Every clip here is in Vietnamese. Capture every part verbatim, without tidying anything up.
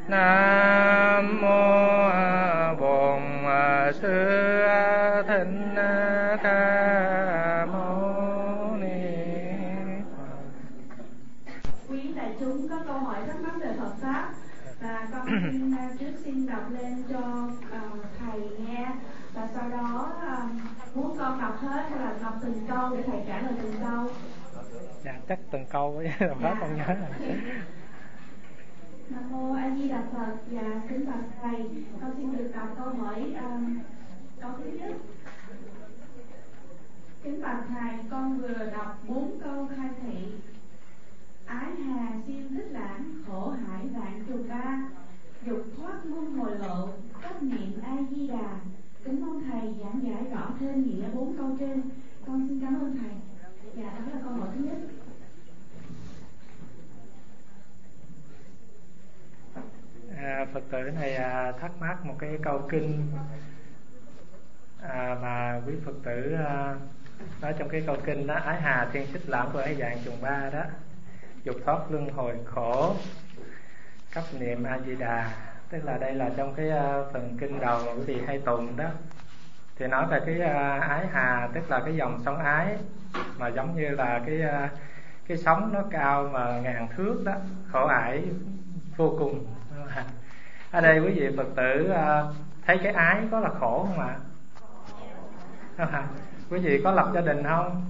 Nam mô Bổn Sư Thích Ca Mâu Ni Phật. Quý đại chúng có câu hỏi thắc mắc về Phật pháp và con xin trước xin đọc lên cho uh, thầy nghe, và sau đó uh, muốn con đọc hết hay là đọc từng câu để thầy trả lời từng câu? Dạ chắc từng câu với đọc hết không nhớ. Nam mô A Di Đà Phật. Và kính bạch thầy, con xin được đọc câu hỏi um, câu thứ nhất. Kính bạch thầy, con vừa đọc bốn câu khai thị: ái hà siêu thích lãm, khổ hải vạn trù ba, dục thoát luân hồi lộ, cách niệm A Di Đà. Kính mong thầy giảng giải rõ thêm nghĩa bốn câu trên. Con xin cảm ơn thầy. Dạ, đó là câu hỏi thứ nhất. À, Phật tử này à, thắc mắc một cái câu kinh à, mà quý Phật tử à, nói trong cái câu kinh đó: ái hà thiên xích lãm của ấy dạng trùng ba đó, dục thoát luân hồi khổ, cấp niệm A Di Đà. Tức là đây là trong cái uh, phần kinh đầu mà quý vị hay tụng đó, thì nói về cái uh, ái hà, tức là cái dòng sông ái mà giống như là cái uh, cái sóng nó cao mà ngàn thước đó, khổ ải vô cùng. Ở đây quý vị Phật tử uh, thấy cái ái có là khổ không ạ? À? Quý vị có lập gia đình không?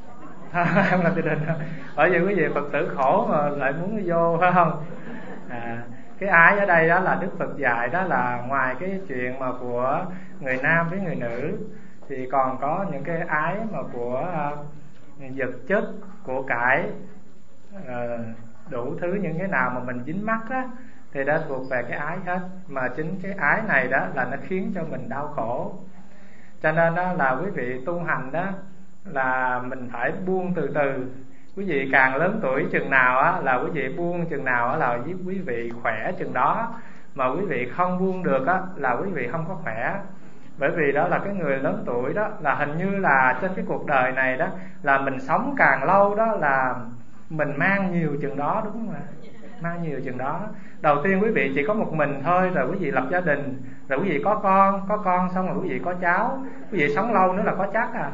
Không lập gia đình không? Bởi vì quý vị Phật tử khổ mà lại muốn vô, phải không? À, cái ái ở đây đó là Đức Phật dạy đó là ngoài cái chuyện mà của người nam với người nữ thì còn có những cái ái mà của uh, vật chất, của cải, uh, đủ thứ những cái nào mà mình dính mắc á thì đó thuộc về cái ái hết. Mà chính cái ái này đó là nó khiến cho mình đau khổ. Cho nên đó là quý vị tu hành đó là mình phải buông từ từ. Quý vị càng lớn tuổi chừng nào á là quý vị buông chừng nào á là giúp quý vị khỏe chừng đó. Mà quý vị không buông được á là quý vị không có khỏe. Bởi vì đó là cái người lớn tuổi đó là hình như là trên cái cuộc đời này đó là mình sống càng lâu đó là mình mang nhiều chừng đó, đúng không ạ? Mang nhiều chừng đó. Đầu tiên quý vị chỉ có một mình thôi, rồi quý vị lập gia đình, rồi quý vị có con, có con xong rồi quý vị có cháu. Quý vị sống lâu nữa là có chắc à.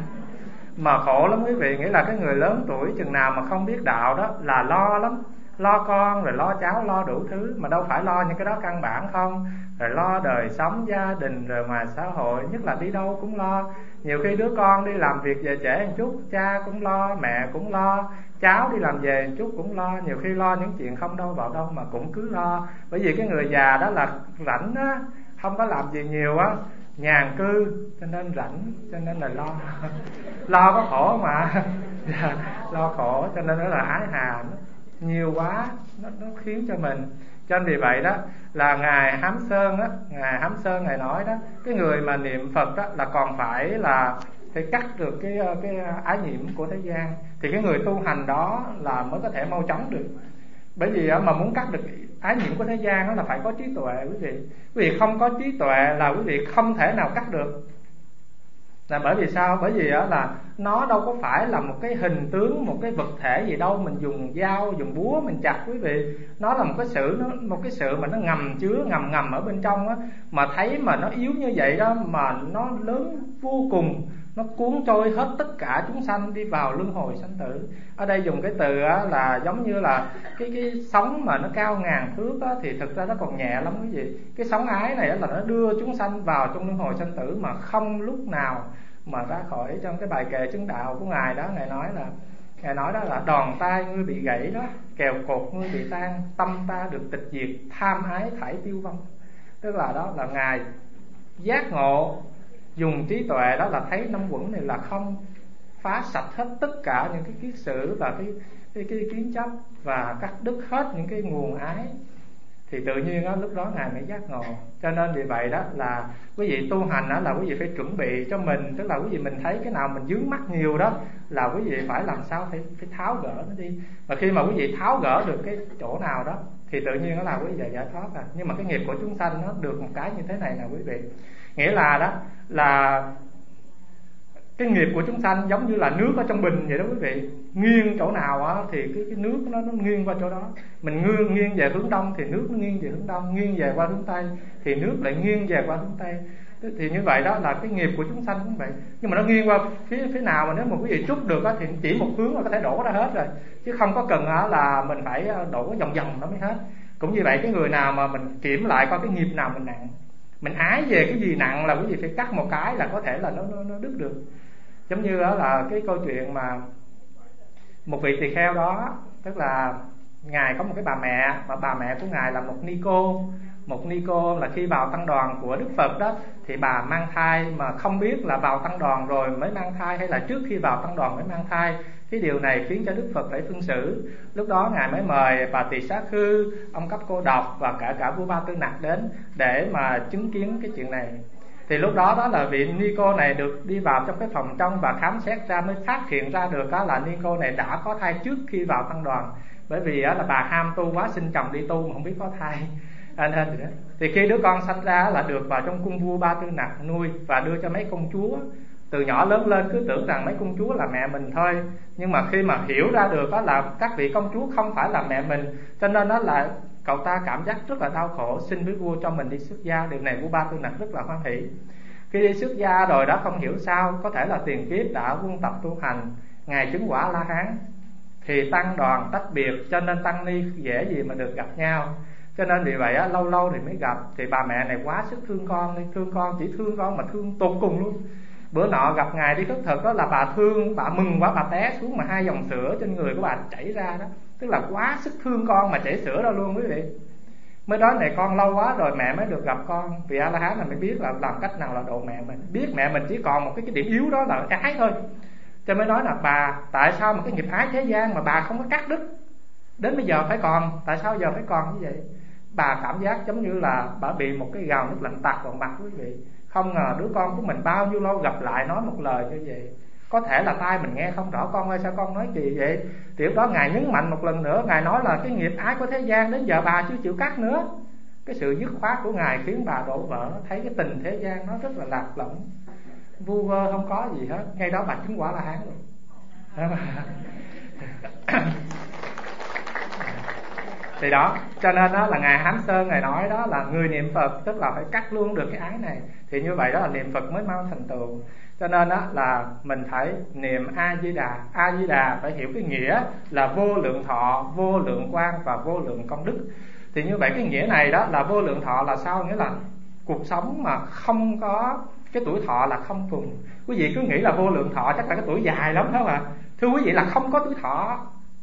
Mà khổ lắm quý vị, nghĩa là cái người lớn tuổi chừng nào mà không biết đạo đó là lo lắm. Lo con, rồi lo cháu, lo đủ thứ. Mà đâu phải lo những cái đó căn bản không. Rồi lo đời sống, gia đình, rồi ngoài xã hội, nhất là đi đâu cũng lo. Nhiều khi đứa con đi làm việc về trễ một chút, cha cũng lo, mẹ cũng lo, cháu đi làm về một chút cũng lo. Nhiều khi lo những chuyện không đâu vào đâu mà cũng cứ lo. Bởi vì cái người già đó là rảnh á, không có làm gì nhiều á, nhàn cư, cho nên rảnh, cho nên là lo. Lo có khổ mà. Lo khổ, cho nên đó là ái hà nó nhiều quá, nó, nó khiến cho mình. Cho nên vì vậy đó là Ngài Hám Sơn đó, Ngài Hám Sơn Ngài nói đó, cái người mà niệm Phật đó là còn phải là phải cắt được cái cái ái nhiễm của thế gian, thì cái người tu hành đó là mới có thể mau chóng được. Bởi vì mà muốn cắt được ái nhiễm của thế gian đó là phải có trí tuệ quý vị. Quý vị không có trí tuệ là quý vị không thể nào cắt được. Là bởi vì sao? Bởi vì là nó đâu có phải là một cái hình tướng, một cái vật thể gì đâu mình dùng dao, dùng búa mình chặt quý vị. Nó là một cái sự nó, một cái sự mà nó ngầm chứa, ngầm ngầm ở bên trong á. Mà thấy mà nó yếu như vậy đó, mà nó lớn vô cùng, nó cuốn trôi hết tất cả chúng sanh đi vào luân hồi sanh tử. Ở đây dùng cái từ á, là giống như là cái cái sóng mà nó cao ngàn thước á, thì thực ra nó còn nhẹ lắm quý vị. Cái sóng ái này á, là nó đưa chúng sanh vào trong luân hồi sanh tử mà không lúc nào mà ra khỏi. Trong cái bài kệ chứng đạo của Ngài đó, Ngài nói là Ngài nói đó là đòn tay ngươi bị gãy đó, kèo cột ngươi bị tan, tâm ta được tịch diệt, tham ái thải tiêu vong. Tức là đó là Ngài giác ngộ, dùng trí tuệ đó là thấy năm quẩn này là không, phá sạch hết tất cả những cái kiết sử và cái cái, cái kiến chấp, và cắt đứt hết những cái nguồn ái. Thì tự nhiên đó, lúc đó Ngài mới giác ngộ. Cho nên vì vậy đó là quý vị tu hành đó là quý vị phải chuẩn bị cho mình. Tức là quý vị mình thấy cái nào mình vướng mắc nhiều đó là quý vị phải làm sao phải, phải tháo gỡ nó đi. Và khi mà quý vị tháo gỡ được cái chỗ nào đó thì tự nhiên đó là quý vị giải thoát à. Nhưng mà cái nghiệp của chúng sanh nó được một cái như thế này nè quý vị. Nghĩa là đó là Cái nghiệp của chúng sanh giống như là nước ở trong bình vậy đó quý vị. Nghiêng chỗ nào á thì cái, cái nước nó, nó nghiêng qua chỗ đó. Mình nghiêng, nghiêng về hướng đông thì nước nó nghiêng về hướng đông, nghiêng về qua hướng tây thì nước lại nghiêng về qua hướng tây. Thì như vậy đó là cái nghiệp của chúng sanh cũng vậy. Nhưng mà nó nghiêng qua phía phía nào mà nếu mà quý vị trút được á thì chỉ một hướng là có thể đổ ra hết rồi, chứ không có cần á là mình phải đổ vòng vòng nó mới hết. Cũng như vậy, cái người nào mà mình kiểm lại coi cái nghiệp nào mình nặng, mình ái về cái gì nặng là quý vị phải cắt một cái là có thể là nó nó, nó đứt được. Giống như đó là cái câu chuyện mà một vị tỳ kheo đó, tức là ngài có một cái bà mẹ, mà bà mẹ của ngài là một ni cô. Một ni cô là khi vào tăng đoàn của Đức Phật đó thì bà mang thai, mà không biết là vào tăng đoàn rồi mới mang thai hay là trước khi vào tăng đoàn mới mang thai. Cái điều này khiến cho Đức Phật phải phân xử. Lúc đó ngài mới mời bà Tỳ Xá Khư, ông Cấp Cô Độc và cả cả vua Ba Tư Nặc đến để mà chứng kiến cái chuyện này. Thì lúc đó đó là vị ni cô này được đi vào trong cái phòng trong và khám xét ra, mới phát hiện ra được đó là ni cô này đã có thai trước khi vào tăng đoàn. Bởi vì đó là bà ham tu quá, xin chồng đi tu mà không biết có thai. Anh hên vậy đó. Thì khi đứa con sanh ra là được vào trong cung vua Ba Tư Nặc nuôi và đưa cho mấy công chúa. Từ nhỏ lớn lên cứ tưởng rằng mấy công chúa là mẹ mình thôi, nhưng mà khi mà hiểu ra được đó là các vị công chúa không phải là mẹ mình, cho nên đó là cậu ta cảm giác rất là đau khổ, xin với vua cho mình đi xuất gia. Điều này vua Ba Tư Nặc rất là hoan hỷ. Khi đi xuất gia rồi đó, không hiểu sao, có thể là tiền kiếp đã quân tập tu hành, ngài chứng quả La Hán thì tăng đoàn tách biệt, cho nên tăng ni dễ gì mà được gặp nhau. Cho nên vì vậy á, lâu lâu thì mới gặp. Thì bà mẹ này quá sức thương con, thương con chỉ thương con mà thương tột cùng luôn. Bữa nọ gặp ngài đi khất thực đó là bà thương, bà mừng quá, bà té xuống mà hai dòng sữa trên người của bà chảy ra đó. Tức là quá sức thương con mà chảy sữa ra luôn quý vị. Mới nói này con lâu quá rồi mẹ mới được gặp con. Vì A La Hán là mới biết là làm cách nào là độ mẹ mình. Biết mẹ mình chỉ còn một cái, cái điểm yếu đó là ái thôi. Cho mới nói là bà, tại sao mà cái nghiệp ái thế gian mà bà không có cắt đứt, đến bây giờ phải còn, tại sao giờ phải còn như vậy? Bà cảm giác giống như là bà bị một cái gào nước lạnh tạt vào mặt quý vị. Không ngờ đứa con của mình bao nhiêu lâu gặp lại nói một lời như vậy. Có thể là tai mình nghe không rõ, con ơi sao con nói gì vậy? Thì lúc đó ngài nhấn mạnh một lần nữa, ngài nói là cái nghiệp ái của thế gian đến giờ bà chưa chịu cắt nữa. Cái sự dứt khoát của ngài khiến bà đổ vỡ, thấy cái tình thế gian nó rất là lạc lõng, vu vơ không có gì hết. Ngay đó bà chứng quả La Hán rồi. Thì đó, cho nên đó là ngài Hán Sơn ngài nói đó là người niệm Phật tức là phải cắt luôn được cái ái này. Thì như vậy đó là niệm Phật mới mau thành tựu. Cho nên đó là mình phải niệm A Di Đà. A Di Đà phải hiểu cái nghĩa là vô lượng thọ, vô lượng quang và vô lượng công đức. Thì như vậy cái nghĩa này đó là vô lượng thọ là sao? Nghĩa là cuộc sống mà không có cái tuổi thọ là không thuần. Quý vị cứ nghĩ là vô lượng thọ chắc là cái tuổi dài lắm phải không ạ? Thưa quý vị là không có tuổi thọ.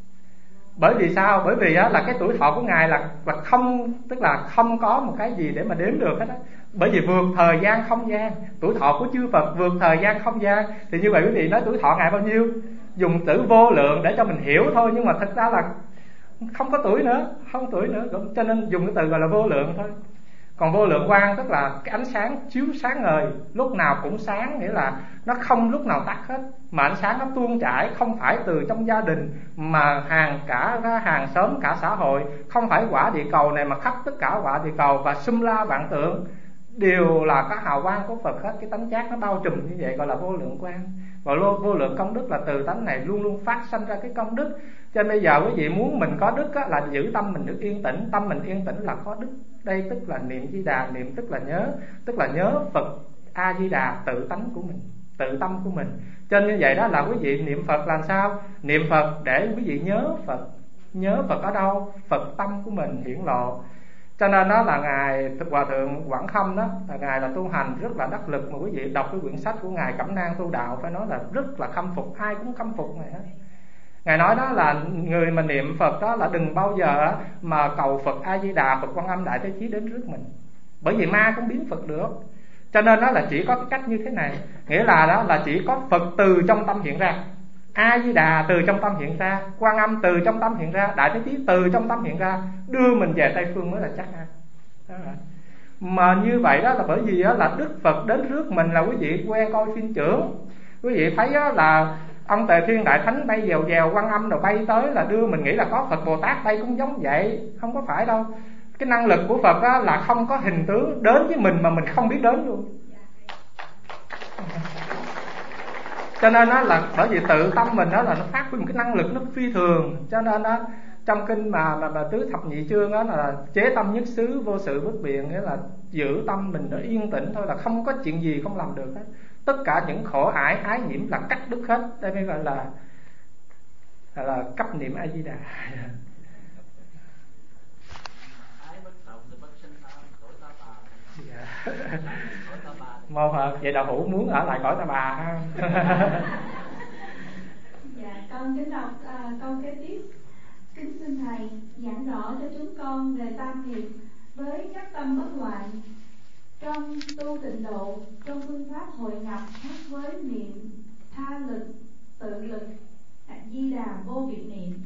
Bởi vì sao? Bởi vì á, là cái tuổi thọ của ngài là, là không, tức là không có một cái gì để mà đếm được hết á. Bởi vì vượt thời gian không gian. Tuổi thọ của chư Phật vượt thời gian không gian. Thì như vậy quý vị nói tuổi thọ ngài bao nhiêu? Dùng từ vô lượng để cho mình hiểu thôi, nhưng mà thật ra là không có tuổi nữa, không có tuổi nữa. Cho nên dùng cái từ gọi là vô lượng thôi. Còn vô lượng quang tức là cái ánh sáng chiếu sáng ngời, lúc nào cũng sáng, nghĩa là nó không lúc nào tắt hết, mà ánh sáng nó tuôn chảy, không phải từ trong gia đình mà hàng cả ra hàng xóm cả xã hội, không phải quả địa cầu này mà khắp tất cả quả địa cầu và xung la vạn tượng đều là cái hào quang của Phật hết. Cái tánh giác nó bao trùm như vậy gọi là vô lượng quang. Và vô lượng công đức là từ tánh này luôn luôn phát sanh ra cái công đức. Cho nên bây giờ quý vị muốn mình có đức á, là giữ tâm mình được yên tĩnh. Tâm mình yên tĩnh là có đức. Đây tức là niệm Di Đà. Niệm tức là nhớ, tức là nhớ Phật A Di Đà tự tánh của mình, tự tâm của mình. Cho nên như vậy đó là quý vị niệm Phật làm sao? Niệm Phật để quý vị nhớ Phật. Nhớ Phật ở đâu? Phật tâm của mình hiển lộ. Cho nên đó là ngài Hòa thượng Quảng Khâm đó, là ngài là tu hành rất là đắc lực. Mà quý vị đọc cái quyển sách của ngài Cẩm Nang Tu Đạo phải nói là rất là khâm phục, ai cũng khâm phục ngài hết. Ngài nói đó là người mà niệm Phật đó là đừng bao giờ mà cầu Phật A Di Đà, Phật Quan Âm Đại Thế Chí đến trước mình, bởi vì ma cũng biến Phật được. Cho nên đó là chỉ có cái cách như thế này, nghĩa là đó là chỉ có Phật từ trong tâm hiện ra, A Di Đà từ trong tâm hiện ra, Quan Âm từ trong tâm hiện ra, Đại Thế Chí từ trong tâm hiện ra, đưa mình về Tây Phương mới là chắc ăn. Mà như vậy đó là bởi vì đó là Đức Phật đến trước mình là quý vị quen coi phim trưởng, quý vị thấy đó là ông Tề Thiên Đại Thánh bay dèo dèo, Quan Âm rồi bay tới là đưa mình nghĩ là có Phật Bồ Tát đây cũng giống vậy. Không có phải đâu. Cái năng lực của Phật đó là không có hình tướng đến với mình mà mình không biết đến luôn. Cho nên nó là bởi vì tự tâm mình đó là nó phát huy một cái năng lực nó phi thường. Cho nên đó trong kinh mà mà, mà tứ thập nhị chương đó là chế tâm nhất xứ vô sự bất biện, nghĩa là giữ tâm mình nó yên tĩnh thôi, là không có chuyện gì không làm được hết. Tất cả những khổ ải ái nhiễm là cắt đứt hết. Đây mới gọi là là, là cấp niệm A Di Đà. Mô Phật. Vậy đạo hữu muốn ở lại cõi Ta Bà ha? Dạ, con kính đọc à, câu kế tiếp. Kính xin thầy giảng rõ cho chúng con về tam nghiệp với các tâm bất loạn trong tu tịnh độ, trong phương pháp hội nhập khác với niệm tha lực, tự lực, Di Đà vô biệt niệm.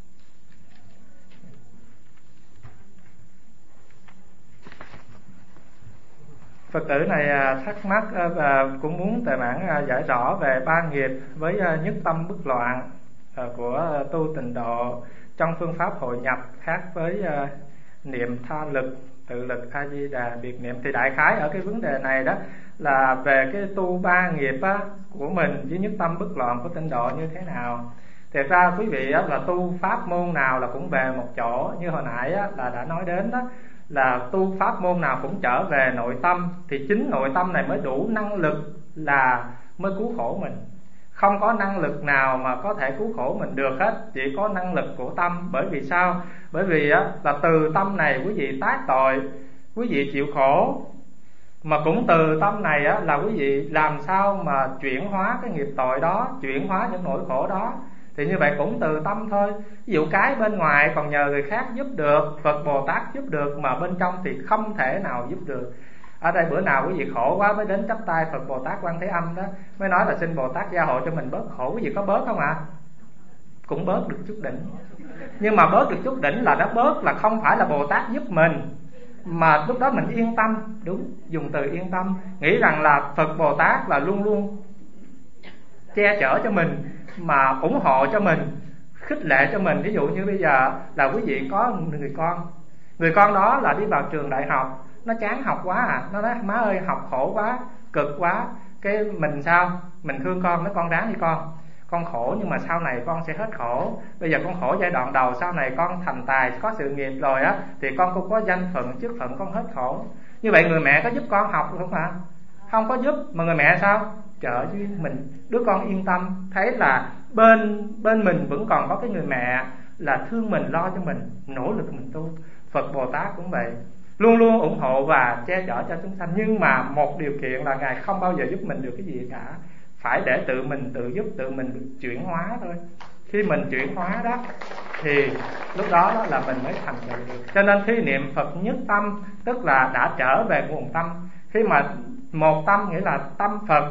Phật tử này thắc mắc và cũng muốn Tề Mãn giải rõ về ba nghiệp với nhất tâm bất loạn của tu tịnh độ trong phương pháp hội nhập khác với niệm tha lực, tự lực, A Di Đà, biệt niệm. Thì đại khái ở cái vấn đề này đó là về cái tu ba nghiệp á, của mình với nhất tâm bất loạn của tịnh độ như thế nào. Thật ra quý vị á, là tu pháp môn nào là cũng về một chỗ, như hồi nãy á, là đã nói đến đó, là tu pháp môn nào cũng trở về nội tâm. Thì chính nội tâm này mới đủ năng lực là mới cứu khổ mình. Không có năng lực nào mà có thể cứu khổ mình được hết, chỉ có năng lực của tâm. Bởi vì sao? Bởi vì á, là từ tâm này quý vị tác tội, quý vị chịu khổ, mà cũng từ tâm này á, là quý vị làm sao mà chuyển hóa cái nghiệp tội đó, chuyển hóa những nỗi khổ đó. Thì như vậy cũng từ tâm thôi. Ví dụ cái bên ngoài còn nhờ người khác giúp được, Phật Bồ Tát giúp được, mà bên trong thì không thể nào giúp được. Ở đây bữa nào quý vị khổ quá mới đến chắp tay Phật Bồ Tát Quan Thế Âm đó, mới nói là xin Bồ Tát gia hộ cho mình bớt khổ. Quý vị có bớt không ạ? À? Cũng bớt được chút đỉnh. Nhưng mà bớt được chút đỉnh là nó bớt là không phải là Bồ Tát giúp mình, mà lúc đó mình yên tâm. Đúng, dùng từ yên tâm, nghĩ rằng là Phật Bồ Tát là luôn luôn che chở cho mình, mà ủng hộ cho mình, khích lệ cho mình. Ví dụ như bây giờ là quý vị có người con, người con đó là đi vào trường đại học, nó chán học quá à, nó nói má ơi học khổ quá, cực quá. Cái mình sao? Mình thương con, nói con ráng đi con, con khổ nhưng mà sau này con sẽ hết khổ. Bây giờ con khổ giai đoạn đầu, sau này con thành tài, có sự nghiệp rồi á, thì con cũng có danh phận, chức phận, con hết khổ. Như vậy người mẹ có giúp con học không ạ? Không có giúp, mà người mẹ sao? Trợ duyên mình, đứa con yên tâm, thấy là bên bên mình vẫn còn có cái người mẹ là thương mình, lo cho mình, nỗ lực mình tu. Phật Bồ Tát cũng vậy, luôn luôn ủng hộ và che chở cho chúng sanh. Nhưng mà một điều kiện là Ngài không bao giờ giúp mình được cái gì cả, phải để tự mình tự giúp, tự mình chuyển hóa thôi. Khi mình chuyển hóa đó thì lúc đó, đó là mình mới thành tựu được. Cho nên khi niệm Phật nhất tâm, tức là đã trở về nguồn tâm. Khi mà một tâm nghĩa là tâm Phật,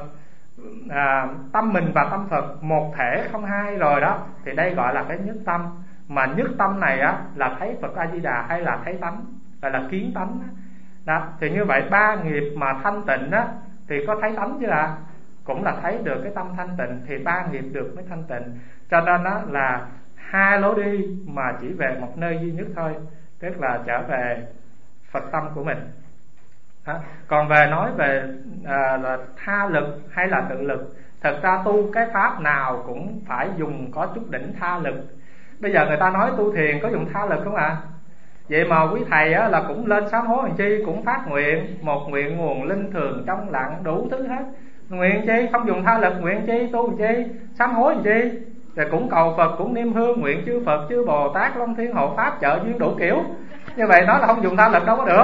à, tâm mình và tâm Phật một thể không hai rồi đó, thì đây gọi là cái nhất tâm. Mà nhất tâm này á, là thấy Phật A Di Đà hay là thấy tánh, gọi là kiến tánh đó. Đó, thì như vậy ba nghiệp mà thanh tịnh á, thì có thấy tánh chứ ạ? À? Cũng là thấy được cái tâm thanh tịnh, thì ba nghiệp được mới thanh tịnh. Cho nên đó là hai lối đi mà chỉ về một nơi duy nhất thôi, tức là trở về Phật tâm của mình. Đó. Còn về nói về à, là tha lực hay là tự lực, thật ra tu cái pháp nào cũng phải dùng có chút đỉnh tha lực. Bây giờ người ta nói tu thiền có dùng tha lực không ạ? À? Vậy mà quý thầy á, là cũng lên sám hối làm chi, cũng phát nguyện, một nguyện nguồn linh thường trong lặng, đủ thứ hết. Nguyện chi, không dùng tha lực, nguyện chi, tu làm chi, sám hối làm chi. Rồi cũng cầu Phật, cũng niêm hương, nguyện chư Phật, chư Bồ Tát, Long Thiên Hộ Pháp, trợ duyên đủ kiểu. Như vậy nói là không dùng tha lực đâu có được.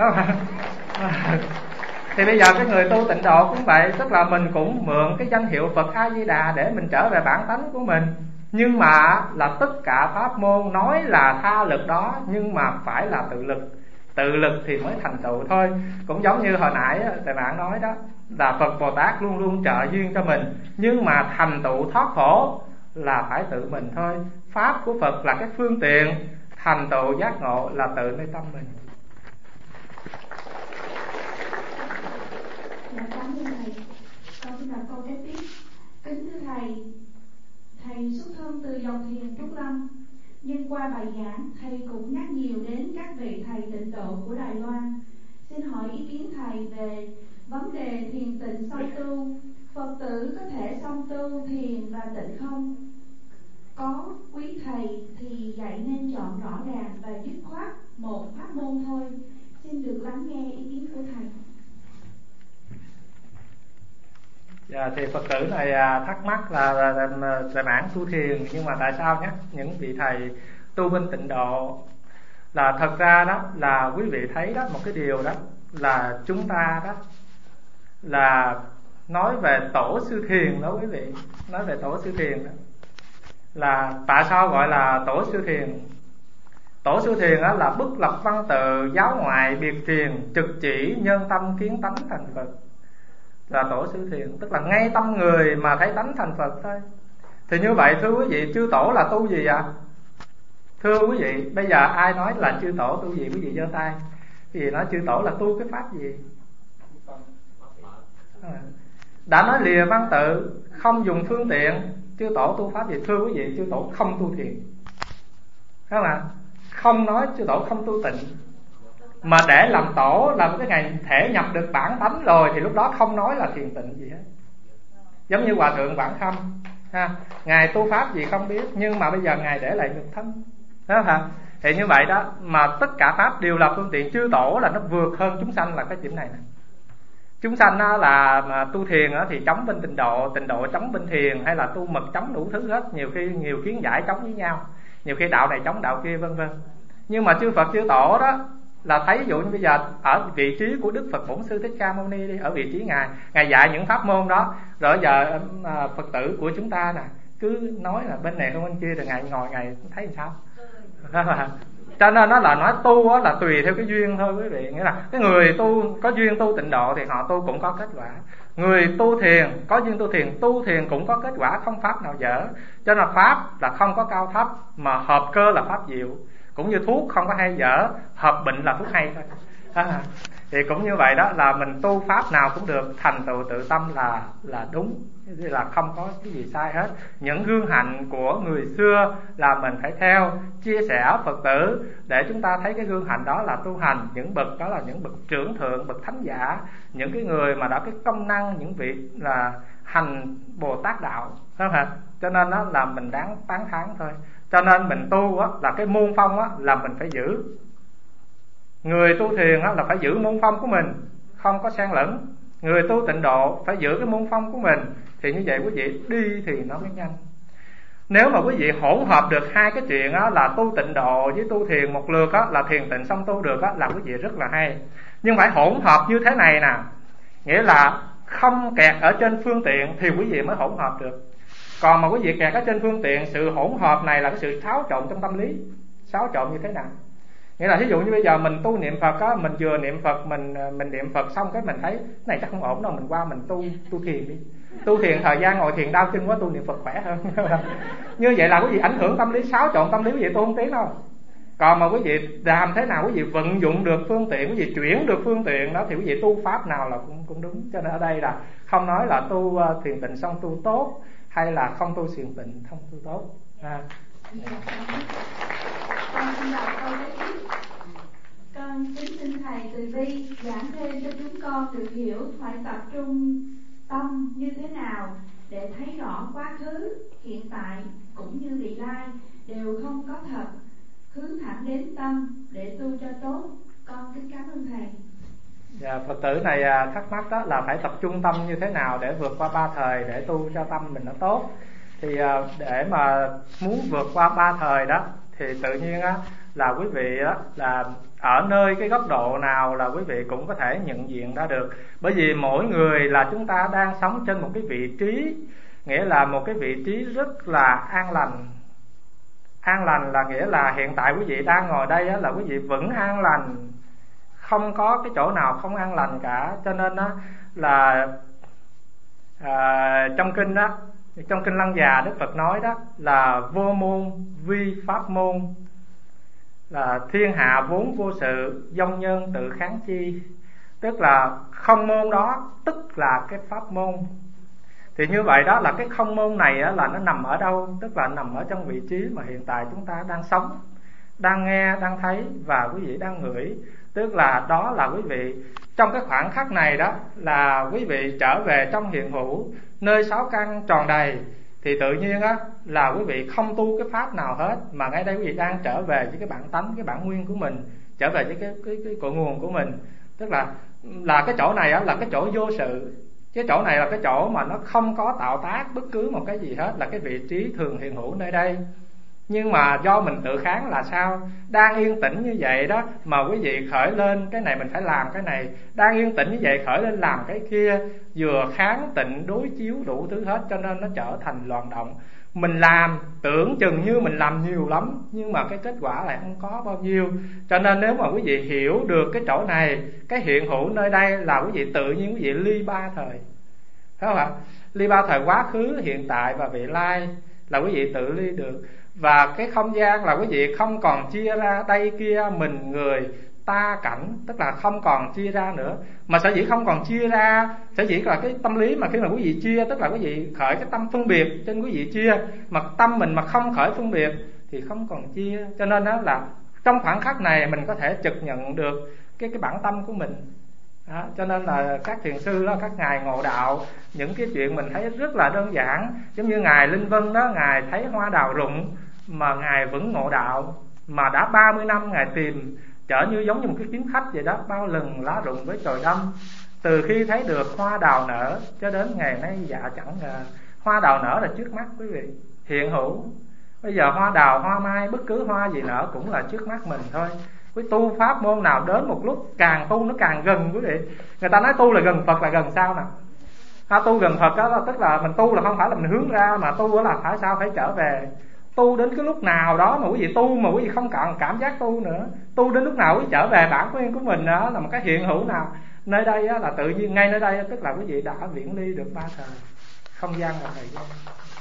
Thì bây giờ cái người tu tịnh độ cũng vậy, tức là mình cũng mượn cái danh hiệu Phật A Di Đà để mình trở về bản tánh của mình. Nhưng mà là tất cả pháp môn nói là tha lực đó, nhưng mà phải là tự lực. Tự lực thì mới thành tựu thôi. Cũng giống như hồi nãy thầy bạn nói đó, là Phật Bồ Tát luôn luôn trợ duyên cho mình, nhưng mà thành tựu thoát khổ là phải tự mình thôi. Pháp của Phật là cái phương tiện, thành tựu giác ngộ là tự nơi tâm mình. Dạ, cảm ơn thầy. Con xin đọc câu kế tiếp. Kính thưa thầy, thầy xuất thân từ dòng thiền Trúc Lâm, nhưng qua bài giảng thầy cũng nhắc nhiều đến các vị thầy tịnh độ của Đài Loan. Xin hỏi ý kiến thầy về vấn đề thiền tịnh song tu, Phật tử có thể song tu thiền và tịnh không? Có quý thầy thì dạy nên chọn rõ ràng và dứt khoát một pháp môn thôi. Xin được lắng nghe ý kiến của thầy. Dạ, thì Phật tử này thắc mắc là, là, là về mảng tu thiền, nhưng mà tại sao nhé những vị thầy tu bên tịnh độ, là thật ra đó là quý vị thấy đó, một cái điều đó là chúng ta đó là nói về tổ sư thiền đó quý vị, nói về tổ sư thiền đó, là tại sao gọi là tổ sư thiền? Tổ sư thiền đó là bức lập văn tự, giáo ngoại biệt truyền, trực chỉ nhân tâm kiến tánh thành Phật, là tổ sư thiền, tức là ngay tâm người mà thấy tánh thành Phật thôi. Thì như vậy thưa quý vị, chư tổ là tu gì ạ? Thưa quý vị, bây giờ ai nói là chư tổ tu gì? Quý vị giơ tay. Quý vị nói chư tổ là tu cái pháp gì? Đã nói lìa văn tự, không dùng phương tiện, chư tổ tu pháp gì? Thưa quý vị, chư tổ không tu thiền, phải không ạ? Không nói chư tổ không tu tịnh, mà để làm tổ, làm cái ngày thể nhập được bản tánh rồi thì lúc đó không nói là thiền tịnh gì hết. Giống như Hòa Thượng Vãng Khâm ha, ngài tu pháp gì không biết, nhưng mà bây giờ ngài để lại nhục thân, đó hả? Thì như vậy đó, mà tất cả pháp đều là phương tiện. Chư tổ là nó vượt hơn chúng sanh là cái điểm này nè. Chúng sanh đó là mà tu thiền đó thì chống bên tịnh độ, tịnh độ chống bên thiền, hay là tu mật chống đủ thứ hết, nhiều khi nhiều kiến giải chống với nhau, nhiều khi đạo này chống đạo kia vân vân. Nhưng mà chư Phật chư tổ đó là thấy, ví dụ như bây giờ ở vị trí của Đức Phật Bổn Sư Thích Ca Mâu Ni đi, ở vị trí ngài, ngài dạy những pháp môn đó, rồi giờ à, Phật tử của chúng ta nè cứ nói là bên này không bên kia, rồi ngài ngồi ngài thấy làm sao? Cho nên nó là nói tu đó là tùy theo cái duyên thôi quý vị. Nghĩa là cái người tu có duyên tu tịnh độ thì họ tu cũng có kết quả, người tu thiền có duyên tu thiền, tu thiền cũng có kết quả, không pháp nào dở. Cho nên pháp là không có cao thấp, mà hợp cơ là pháp diệu. Cũng như thuốc không có hay dở, hợp bệnh là thuốc hay thôi. À, thì cũng như vậy đó, là mình tu pháp nào cũng được, thành tựu tự tâm là là đúng, là không có cái gì sai hết. Những gương hạnh của người xưa là mình phải theo, chia sẻ Phật tử để chúng ta thấy cái gương hạnh đó là tu hành. Những bậc đó là những bậc trưởng thượng, bậc thánh giả, những cái người mà đã cái công năng, những vị là hành Bồ Tát đạo, phải không ạ? Cho nên đó là mình đáng tán thán thôi. Cho nên mình tu á, là cái môn phong á, là mình phải giữ. Người tu thiền á, là phải giữ môn phong của mình, không có xen lẫn. Người tu tịnh độ phải giữ cái môn phong của mình. Thì như vậy quý vị đi thì nó mới nhanh. Nếu mà quý vị hỗn hợp được hai cái chuyện á, là tu tịnh độ với tu thiền một lượt á, là thiền tịnh xong tu được á, là quý vị rất là hay. Nhưng phải hỗn hợp như thế này nè, nghĩa là không kẹt ở trên phương tiện thì quý vị mới hỗn hợp được. Còn mà quý vị kẹt ở trên phương tiện, sự hỗn hợp này là cái sự xáo trộn trong tâm lý. Xáo trộn như thế nào? Nghĩa là ví dụ như bây giờ mình tu niệm Phật á, mình vừa niệm Phật, mình mình niệm Phật xong cái mình thấy này chắc không ổn đâu, mình qua mình tu tu thiền đi. Tu thiền thời gian ngồi thiền đau chân quá, tu niệm Phật khỏe hơn. Như vậy là quý vị ảnh hưởng tâm lý, xáo trộn tâm lý, quý vị tu không tiến đâu. Còn mà quý vị làm thế nào quý vị vận dụng được phương tiện, quý vị chuyển được phương tiện đó, thì quý vị tu pháp nào là cũng cũng đúng. Cho nên ở đây là không nói là tu uh, thiền tịnh xong tu tốt, hay là không tu thiền tịnh không tu tốt. À. Con xin đọc câu kế tiếp. Con kính xin thầy từ bi giảng thêm cho chúng con được hiểu phải tập trung tâm như thế nào để thấy rõ quá khứ, hiện tại cũng như vị lai đều không có thật, hướng thẳng đến tâm để tu cho tốt. Con kính cảm ơn thầy. Dạ, Phật tử này thắc mắc đó là phải tập trung tâm như thế nào để vượt qua ba thời, để tu cho tâm mình nó tốt. Thì để mà muốn vượt qua ba thời đó thì tự nhiên á, là quý vị á, là ở nơi cái góc độ nào là quý vị cũng có thể nhận diện ra được. Bởi vì mỗi người là chúng ta đang sống trên một cái vị trí, nghĩa là một cái vị trí rất là an lành. An lành là nghĩa là hiện tại quý vị đang ngồi đây á, là quý vị vẫn an lành, không có cái chỗ nào không an lành cả. Cho nên á, là à, trong kinh đó, trong kinh Lăng Già Đức Phật nói đó là vô môn vi pháp môn, là thiên hạ vốn vô sự, dông nhân tự kháng chi. Tức là không môn đó tức là cái pháp môn. Thì như vậy đó là cái không môn này á, là nó nằm ở đâu? Tức là nằm ở trong vị trí mà hiện tại chúng ta đang sống, đang nghe, đang thấy và quý vị đang ngửi. Tức là đó là quý vị trong cái khoảng khắc này đó là quý vị trở về trong hiện hữu, nơi sáu căn tròn đầy, thì tự nhiên á là quý vị không tu cái pháp nào hết, mà ngay đây quý vị đang trở về với cái bản tánh, cái bản nguyên của mình, trở về với cái cái cái cội nguồn của mình. Tức là là cái chỗ này á là cái chỗ vô sự, cái chỗ này là cái chỗ mà nó không có tạo tác bất cứ một cái gì hết, là cái vị trí thường hiện hữu nơi đây. Nhưng mà do mình tự kháng là sao? Đang yên tĩnh như vậy đó mà quý vị khởi lên cái này mình phải làm cái này, đang yên tĩnh như vậy khởi lên làm cái kia, vừa kháng tịnh đối chiếu đủ thứ hết, cho nên nó trở thành loạn động. Mình làm tưởng chừng như mình làm nhiều lắm, nhưng mà cái kết quả lại không có bao nhiêu. Cho nên nếu mà quý vị hiểu được cái chỗ này, cái hiện hữu nơi đây là quý vị tự nhiên quý vị ly ba thời, phải không ạ? Ly ba thời quá khứ, hiện tại và vị lai là quý vị tự ly được. Và cái không gian là quý vị không còn chia ra đây kia, mình người ta cảnh, tức là không còn chia ra nữa. Mà sở dĩ không còn chia ra, sở dĩ là cái tâm lý mà khi mà quý vị chia, tức là quý vị khởi cái tâm phân biệt trên quý vị chia, mà tâm mình mà không khởi phân biệt thì không còn chia. Cho nên đó là trong khoảng khắc này mình có thể trực nhận được cái cái bản tâm của mình. Đó, cho nên là các thiền sư đó, các ngài ngộ đạo, những cái chuyện mình thấy rất là đơn giản. Giống như ngài Linh Vân đó, ngài thấy hoa đào rụng mà ngài vẫn ngộ đạo, mà đã ba mươi năm ngài tìm, trở như giống như một cái kiếm khách vậy đó, bao lần lá rụng với chồi đâm. Từ khi thấy được hoa đào nở cho đến ngày nay dạ chẳng ngờ. Hoa đào nở là trước mắt quý vị, hiện hữu. Bây giờ hoa đào, hoa mai, bất cứ hoa gì nở cũng là trước mắt mình thôi. Quý tu pháp môn nào đến một lúc càng tu nó càng gần quý vị. Người ta nói tu là gần Phật là gần sao nè? À, tu gần Phật đó là tức là mình tu là không phải là mình hướng ra, mà tu đó là phải sao? Phải trở về. Tu đến cái lúc nào đó mà quý vị tu mà quý vị không còn cảm giác tu nữa, tu đến lúc nào quý vị trở về bản nguyên của mình, đó là một cái hiện hữu nào. Nơi đây á, là tự nhiên ngay nơi đây á, tức là quý vị đã viễn ly được ba thời, không gian và thời gian.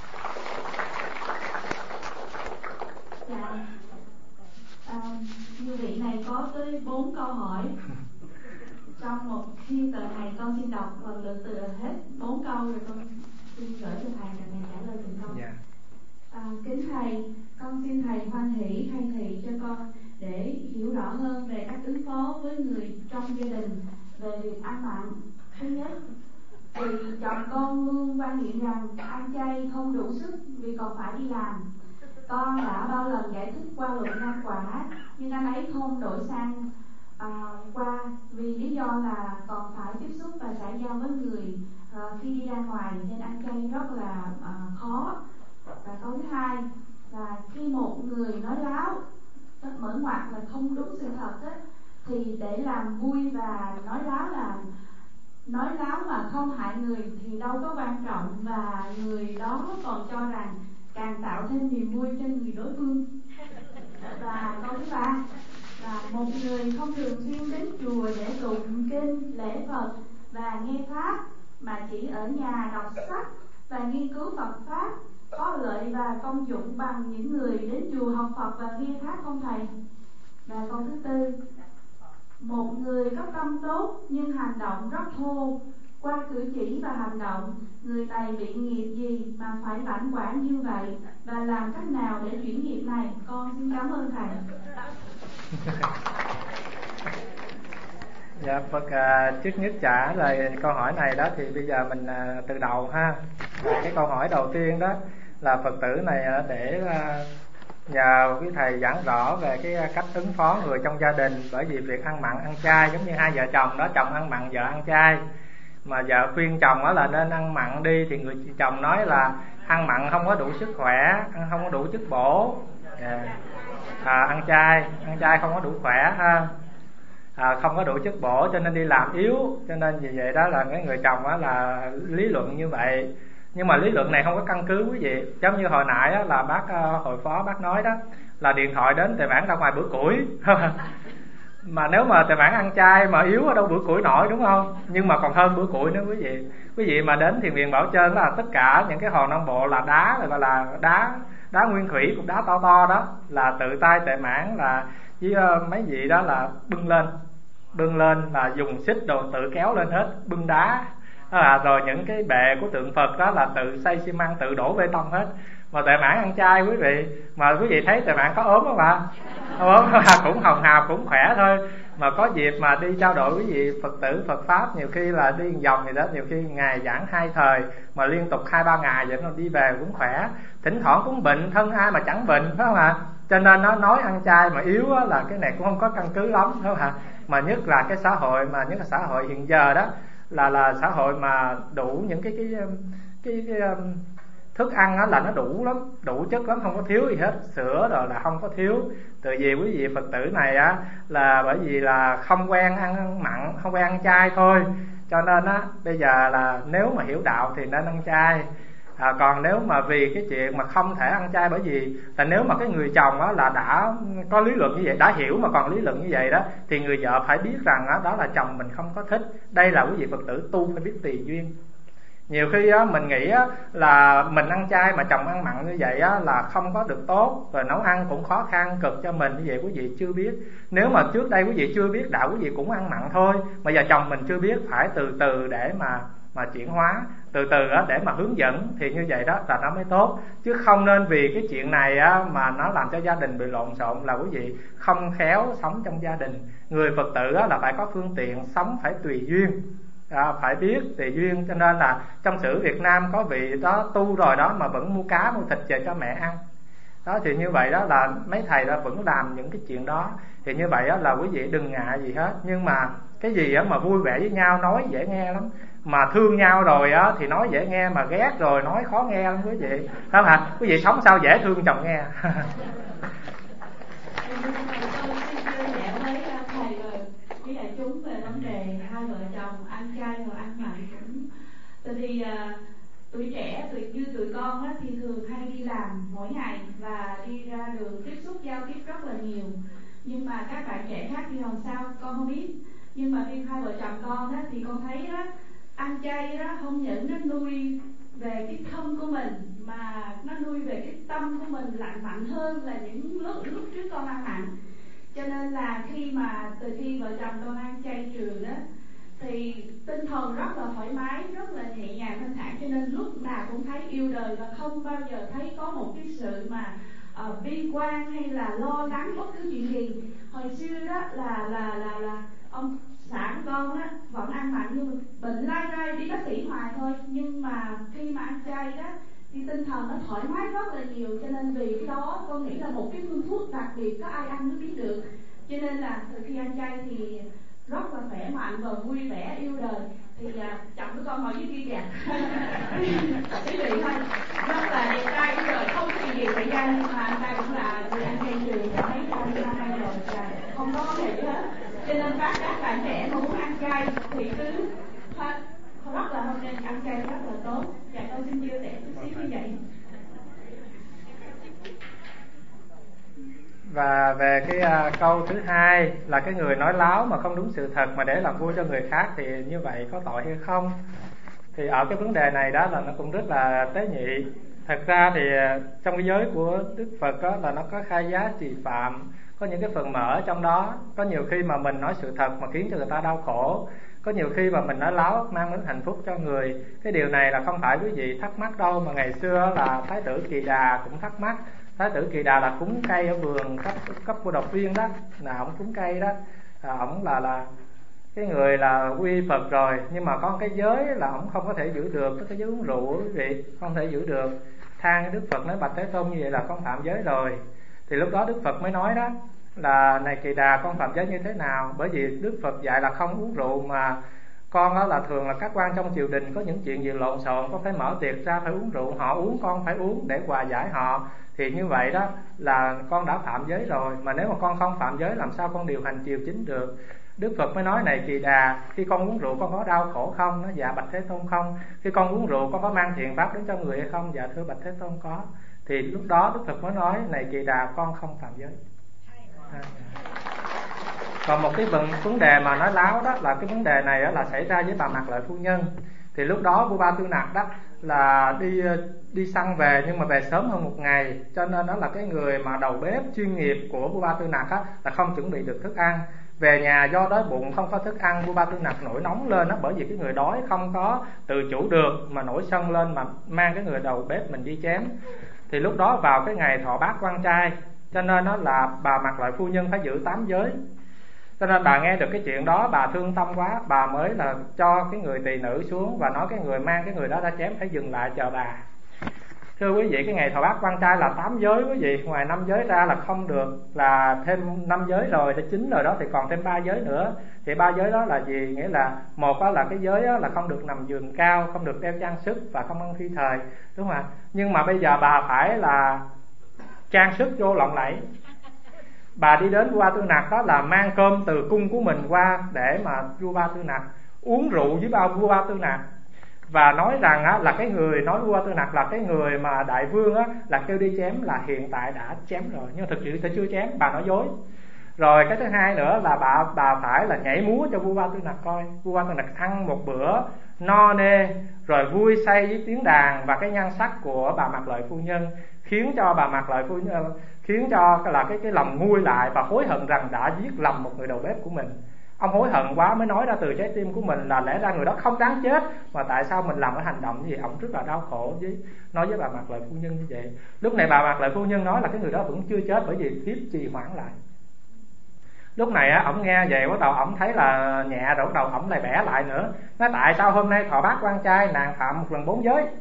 Dạ. À, như vị này có tới bốn câu hỏi. Trong một khi tờ này con xin đọc lần lượt từ hết bốn câu rồi con xin gửi cho thầy và thầy trả lời từng câu. Yeah. À, kính thầy, con xin thầy hoan hỷ khai thị cho con để hiểu rõ hơn về cách ứng phó với người trong gia đình về việc ăn mặn. Thứ nhất, vì chồng con luôn quan niệm rằng ăn chay không đủ sức vì còn phải đi làm. Con đã bao lần giải thích qua luật nhân quả, nhưng anh ấy không đổi sang à, qua vì lý do là còn phải tiếp xúc và xã giao với người à, khi đi ra ngoài, nên ăn chay rất là à, khó. Và câu thứ hai là khi một người nói láo, rất mở ngoặt là không đúng sự thật ấy, thì để làm vui và nói láo là nói láo mà không hại người thì đâu có quan trọng, và người đó còn cho rằng càng tạo thêm niềm vui cho người đối phương. Và câu thứ ba là một người không thường xuyên đến chùa để tụng kinh lễ Phật và nghe pháp, mà chỉ ở nhà đọc sách và nghiên cứu Phật pháp, có lợi và công dụng bằng những người đến chùa học Phật và nghe pháp không thầy? Và câu thứ tư, một người có tâm tốt nhưng hành động rất thô, qua cử chỉ và hành động, người này bị nghiệp gì mà phải lãnh quả như vậy, và làm cách nào để chuyển nghiệp này? Con xin cảm ơn thầy. Dạ Phật, à, trước nhất trả lời câu hỏi này đó thì bây giờ mình à, từ đầu ha. Và cái câu hỏi đầu tiên đó là Phật tử này à, để à, nhờ quý thầy giảng rõ về cái cách ứng phó người trong gia đình. Bởi vì việc ăn mặn ăn chay giống như hai vợ chồng đó, chồng ăn mặn vợ ăn chay, mà vợ khuyên chồng đó là nên ăn mặn đi, thì người chồng nói là ăn mặn không có đủ sức khỏe, ăn không có đủ chất bổ. Yeah. À, ăn chay ăn chay không có đủ khỏe ha. À, không có đủ chất bổ cho nên đi làm yếu, cho nên vì vậy đó là cái người chồng đó là lý luận như vậy. Nhưng mà lý luận này không có căn cứ quý vị. Giống như hồi nãy đó, là bác uh, hồi phó bác nói đó là điện thoại đến Tề Mãn ra ngoài bữa củi mà nếu mà Tề Mãn ăn chay mà yếu ở đâu bữa củi nổi, đúng không? Nhưng mà còn hơn bữa củi nữa quý vị. Quý vị mà đến Thiền Viện Bảo Chân là tất cả những cái hòn non bộ là đá, là gọi là đá đá nguyên thủy, cục đá to to đó là tự tay Tề Mãn là với uh, mấy vị đó là bưng lên bưng lên là dùng xích đồ tự kéo lên hết, bưng đá. À, rồi những cái bệ của tượng Phật đó là tự xây xi măng, tự đổ bê tông hết. Mà Tề Mãn ăn chay quý vị, mà quý vị thấy Tề Mãn có ốm không ạ? Ốm là cũng hồng hào, cũng khỏe thôi. mà có dịp mà đi trao đổi với vị Phật tử Phật Pháp, nhiều khi là đi vòng vậy đó, nhiều khi ngày giảng hai thời mà liên tục hai ba ngày vậy nó đi về cũng khỏe. Thỉnh thoảng cũng bệnh, thân ai mà chẳng bệnh, phải không ạ? Cho nên nó nói ăn chay mà yếu á, là cái này cũng không có căn cứ lắm, phải không ạ? Mà nhất là cái xã hội mà nhất là xã hội hiện giờ đó là là xã hội mà đủ những cái cái cái, cái, cái thức ăn đó là nó đủ lắm, đủ chất lắm, không có thiếu gì hết. Sữa rồi là không có thiếu. Từ vì quý vị Phật tử này á là bởi vì là không quen ăn mặn, không quen ăn chay thôi, cho nên á bây giờ là nếu mà hiểu đạo thì nên ăn chay. À, còn nếu mà vì cái chuyện mà không thể ăn chay, bởi vì là nếu mà cái người chồng á là đã có lý luận như vậy, đã hiểu mà còn lý luận như vậy đó, thì người vợ phải biết rằng á, đó là chồng mình không có thích. Đây là quý vị Phật tử tu phải biết tùy duyên. Nhiều khi á, mình nghĩ á, là mình ăn chay mà chồng ăn mặn như vậy á, là không có được tốt, rồi nấu ăn cũng khó khăn cực cho mình, như vậy quý vị chưa biết. Nếu mà trước đây quý vị chưa biết đạo, quý vị cũng ăn mặn thôi, mà giờ chồng mình chưa biết, phải từ từ để mà mà chuyển hóa, từ từ á, để mà hướng dẫn, thì như vậy đó là nó mới tốt. Chứ không nên vì cái chuyện này á, mà nó làm cho gia đình bị lộn xộn, là quý vị không khéo sống trong gia đình. Người Phật tử á, là phải có phương tiện sống, phải tùy duyên. À, phải biết tùy duyên. Cho nên là trong sử Việt Nam có vị đó tu rồi đó mà vẫn mua cá mua thịt về cho mẹ ăn đó, thì như vậy đó là mấy thầy đó vẫn làm những cái chuyện đó. Thì như vậy đó là quý vị đừng ngại gì hết. Nhưng mà cái gì á mà vui vẻ với nhau nói dễ nghe lắm, mà thương nhau rồi á thì nói dễ nghe, mà ghét rồi nói khó nghe lắm quý vị, phải không hả? Quý vị sống sao dễ thương chồng nghe. Với đại chúng về vấn đề hai vợ chồng ăn chay và ăn mặn cũng tại vì à, tuổi trẻ tuổi như tụi con á, thì thường hay đi làm mỗi ngày và đi ra đường tiếp xúc giao tiếp rất là nhiều. Nhưng mà các bạn trẻ khác thì làm sao con không biết, nhưng mà riêng hai vợ chồng con á, thì con thấy đó, ăn chay đó không những nó nuôi về cái thân của mình mà nó nuôi về cái tâm của mình lành mạnh hơn là những lúc lúc trước con ăn mặn. Cho nên là khi mà từ khi vợ chồng con ăn chay trường đó thì tinh thần rất là thoải mái, rất là nhẹ nhàng thanh thản, cho nên lúc nào cũng thấy yêu đời và không bao giờ thấy có một cái sự mà uh, bi quan hay là lo lắng bất cứ chuyện gì. Hồi xưa đó là là là là ông xã của con á vẫn ăn mặn nhưng mà bệnh lai rai đi bác sĩ hoài thôi, nhưng mà khi mà ăn chay đó thì tinh thần nó thoải mái rất là nhiều. Cho nên vì cái đó con nghĩ là một cái phương thuốc đặc biệt, có ai ăn mới biết được. Cho nên là từ khi ăn chay thì rất là khỏe mạnh và vui vẻ yêu đời. Thì à, chồng của con ngồi dưới kia kìa quý vị thôi, rất là đẹp trai yêu đời, không có gì xảy ra. Nhưng mà anh ta cũng là người ăn chay trường và thấy ra hai rồi và không có vấn đề gì hết. Cho nên các các bạn trẻ mà muốn ăn chay thì cứ rất là hôm nay ăn chay rất là tốt. Dạ con xin chia sẻ chút xíu như vậy. Và về cái uh, câu thứ hai là cái người nói láo mà không đúng sự thật mà để làm vui cho người khác thì như vậy có tội hay không? Thì ở cái vấn đề này đó là nó cũng rất là tế nhị. Thật ra thì uh, trong cái giới của Đức Phật đó là nó có khai giá trì phạm, có những cái phần mở trong đó. Có nhiều khi mà mình nói sự thật mà khiến cho người ta đau khổ, có nhiều khi mà mình nói láo mang đến hạnh phúc cho người. Cái điều này là không phải quý vị thắc mắc đâu, mà ngày xưa là Thái tử Kỳ Đà cũng thắc mắc. Thái tử Kỳ Đà là cúng cây ở vườn cấp cấp cô độc viên đó, là ổng cúng cây đó, à, ổng là là cái người là quy Phật rồi, nhưng mà có cái giới là ổng không có thể giữ được, cái giới uống rượu quý vị không thể giữ được. Than Đức Phật nói bạch Thế Tôn như vậy là con phạm giới rồi. Thì lúc đó Đức Phật mới nói đó là này Kỳ Đà, con phạm giới như thế nào? Bởi vì Đức Phật dạy là không uống rượu, mà con đó là thường là các quan trong triều đình có những chuyện gì lộn xộn, có phải mở tiệc ra phải uống rượu, họ uống con phải uống để hòa giải họ. Thì như vậy đó là con đã phạm giới rồi, mà nếu mà con không phạm giới làm sao con điều hành triều chính được? Đức Phật mới nói này Kỳ Đà, khi con uống rượu con có đau khổ không? Nó dạ bạch Thế Tôn không. Khi con uống rượu con có mang thiện pháp đến cho người hay không? Dạ thưa bạch Thế Tôn có. Thì lúc đó Đức Phật mới nói này Kỳ Đà, con không phạm giới. À. Còn một cái vấn đề mà nói láo đó là cái vấn đề này là xảy ra với bà Mạc Lợi phu nhân. Thì lúc đó vua Ba Tư Nặc đó là đi đi săn về, nhưng mà về sớm hơn một ngày, cho nên đó là cái người mà đầu bếp chuyên nghiệp của vua Ba Tư Nặc á là không chuẩn bị được thức ăn. Về nhà do đói bụng không có thức ăn, vua Ba Tư Nặc nổi nóng lên đó, bởi vì cái người đói không có tự chủ được mà nổi sân lên mà mang cái người đầu bếp mình đi chém. Thì lúc đó vào cái ngày thọ bát quan trai, cho nên đó là bà Mạc Lợi phu nhân phải giữ tám giới. Cho nên bà nghe được cái chuyện đó, bà thương tâm quá, bà mới là cho cái người tỳ nữ xuống và nói cái người mang cái người đó ra chém phải dừng lại chờ bà. Thưa quý vị, cái ngày thọ bát quan trai là tám giới quý vị, ngoài năm giới ra là không được, là thêm năm giới rồi, để chín rồi đó thì còn thêm ba giới nữa. Thì ba giới đó là gì? Nghĩa là một đó là cái giới đó là không được nằm giường cao, không được đeo trang sức và không ăn phi thời, đúng không ạ? Nhưng mà bây giờ bà phải là trang sức vô lộng lẫy. Bà đi đến vua Ba Tư Nặc đó là mang cơm từ cung của mình qua để mà vua Ba Tư Nặc uống rượu với ba vua Ba Tư Nặc, và nói rằng á, là cái người nói vua Ba Tư Nặc là cái người mà đại vương á, là kêu đi chém là hiện tại đã chém rồi, nhưng thực sự thì chưa chém, bà nói dối. Rồi cái thứ hai nữa là bà bà phải là nhảy múa cho vua Ba Tư Nặc coi. Vua Ba Tư Nặc ăn một bữa no nê rồi vui say với tiếng đàn và cái nhan sắc của bà Mạc Lợi phu nhân, khiến cho bà Mạc Lợi phu nhân khiến cho là cái cái lòng nguôi lại và hối hận rằng đã giết lầm một người đầu bếp của mình. Ông hối hận quá mới nói ra từ trái tim của mình là lẽ ra người đó không đáng chết, mà tại sao mình làm cái hành động gì. Ông rất là đau khổ với nói với bà Mạc Lợi phu nhân như vậy. Lúc này bà Mạc Lợi phu nhân nói là cái người đó vẫn chưa chết, bởi vì tiếp trì hoãn lại. Lúc này á, ổng nghe vậy bắt đầu ổng thấy là nhẹ rồi, bắt đầu ổng lại bẻ lại nữa. Nói tại sao hôm nay thọ bát quan trai nàng phạm một lần bốn giới?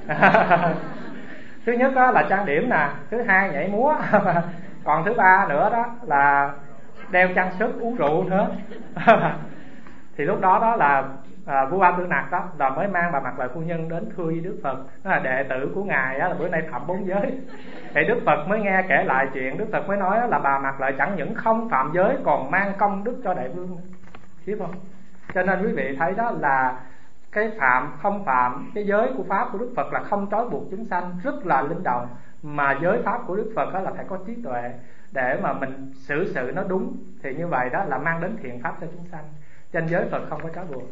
Thứ nhất đó là trang điểm nè, thứ hai nhảy múa, còn thứ ba nữa đó là đeo trang sức uống rượu nữa. Thì lúc đó đó là à, vua Ba Tư Nặc đó là mới mang bà Mạc Lợi phu nhân đến thưa với Đức Phật, đó là đệ tử của ngài đó, là bữa nay phạm bốn giới. Thì Đức Phật mới nghe kể lại chuyện, Đức Phật mới nói đó, là bà Mạc Lợi chẳng những không phạm giới còn mang công đức cho đại vương, biết không? Cho nên quý vị thấy đó là cái phạm không phạm, cái giới của pháp của Đức Phật là không trói buộc chúng sanh, rất là linh động. Mà giới pháp của Đức Phật đó là phải có trí tuệ để mà mình xử sự nó đúng, thì như vậy đó là mang đến thiện pháp cho chúng sanh. Trên giới Phật không có trói buộc.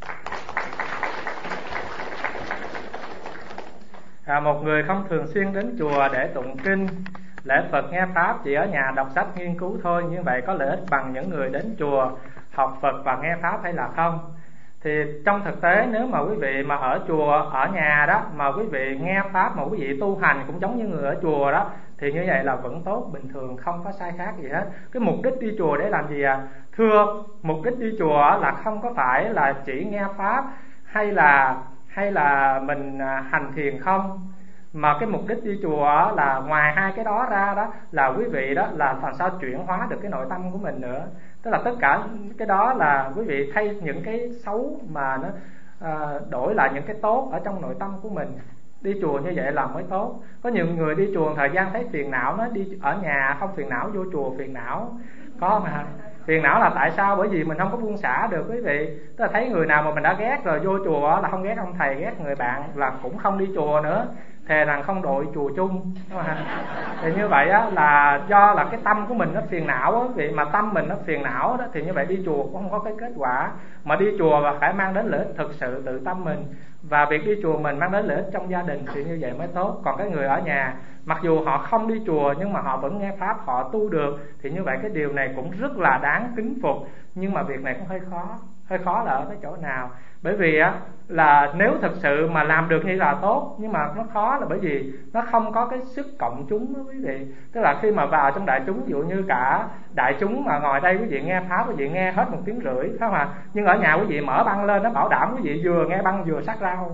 À, một người không thường xuyên đến chùa để tụng kinh, lễ Phật nghe pháp, chỉ ở nhà đọc sách nghiên cứu thôi, như vậy có lợi ích bằng những người đến chùa học Phật và nghe pháp hay là không? Thì trong thực tế nếu mà quý vị mà ở chùa, ở nhà đó mà quý vị nghe pháp mà quý vị tu hành cũng giống như người ở chùa đó, thì như vậy là vẫn tốt, bình thường, không có sai khác gì hết. Cái mục đích đi chùa để làm gì à? Thưa, mục đích đi chùa là không có phải là chỉ nghe pháp hay là hay là mình hành thiền không, mà cái mục đích đi chùa là ngoài hai cái đó ra đó là quý vị đó là làm sao chuyển hóa được cái nội tâm của mình nữa. Tức là tất cả cái đó là quý vị thay những cái xấu mà nó à, đổi lại những cái tốt ở trong nội tâm của mình. Đi chùa như vậy là mới tốt. Có nhiều người đi chùa thời gian thấy phiền não, nó đi ở nhà không phiền não, vô chùa phiền não. Có mà phiền não là tại sao? Bởi vì mình không có buông xả được quý vị. Tức là thấy người nào mà mình đã ghét rồi, vô chùa là không ghét ông thầy, ghét người bạn là cũng không đi chùa nữa, thề rằng không đội chùa chung. Thì như vậy á, là do là cái tâm của mình nó phiền não á, vì mà tâm mình nó phiền não đó, thì như vậy đi chùa cũng không có cái kết quả. Mà đi chùa là phải mang đến lợi ích thực sự từ tâm mình, và việc đi chùa mình mang đến lợi ích trong gia đình thì như vậy mới tốt. Còn cái người ở nhà mặc dù họ không đi chùa nhưng mà họ vẫn nghe pháp, họ tu được, thì như vậy cái điều này cũng rất là đáng kính phục. Nhưng mà việc này cũng hơi khó. Hơi khó là ở cái chỗ nào? Bởi vì á là nếu thực sự mà làm được như là tốt, nhưng mà nó khó là bởi vì nó không có cái sức cộng chúng đó quý vị. Tức là khi mà vào trong đại chúng, ví dụ như cả đại chúng mà ngồi đây quý vị nghe pháp, quý vị nghe hết một tiếng rưỡi, phải không ạ? Nhưng ở nhà quý vị mở băng lên, nó bảo đảm quý vị vừa nghe băng vừa sắc rau.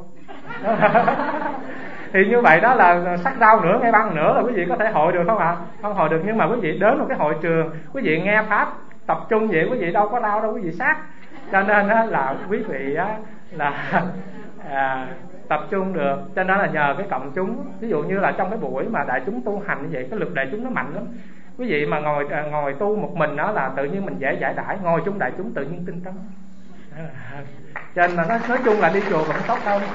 Thì như vậy đó là sắc rau nữa, nghe băng nữa là quý vị có thể hội được không ạ? Không hội được. Nhưng mà quý vị đến một cái hội trường, quý vị nghe pháp tập trung vậy, quý vị đâu có đau đâu quý vị sát. Cho nên á, là quý vị á, là à, tập trung được. Cho nên là nhờ cái cộng chúng. Ví dụ như là trong cái buổi mà đại chúng tu hành như vậy, cái lực đại chúng nó mạnh lắm. Quý vị mà ngồi ngồi tu một mình đó là tự nhiên mình dễ giải đãi, ngồi chung đại chúng tự nhiên tinh tấn. Cho nên là nói, nói chung là đi chùa vẫn tốt hơn.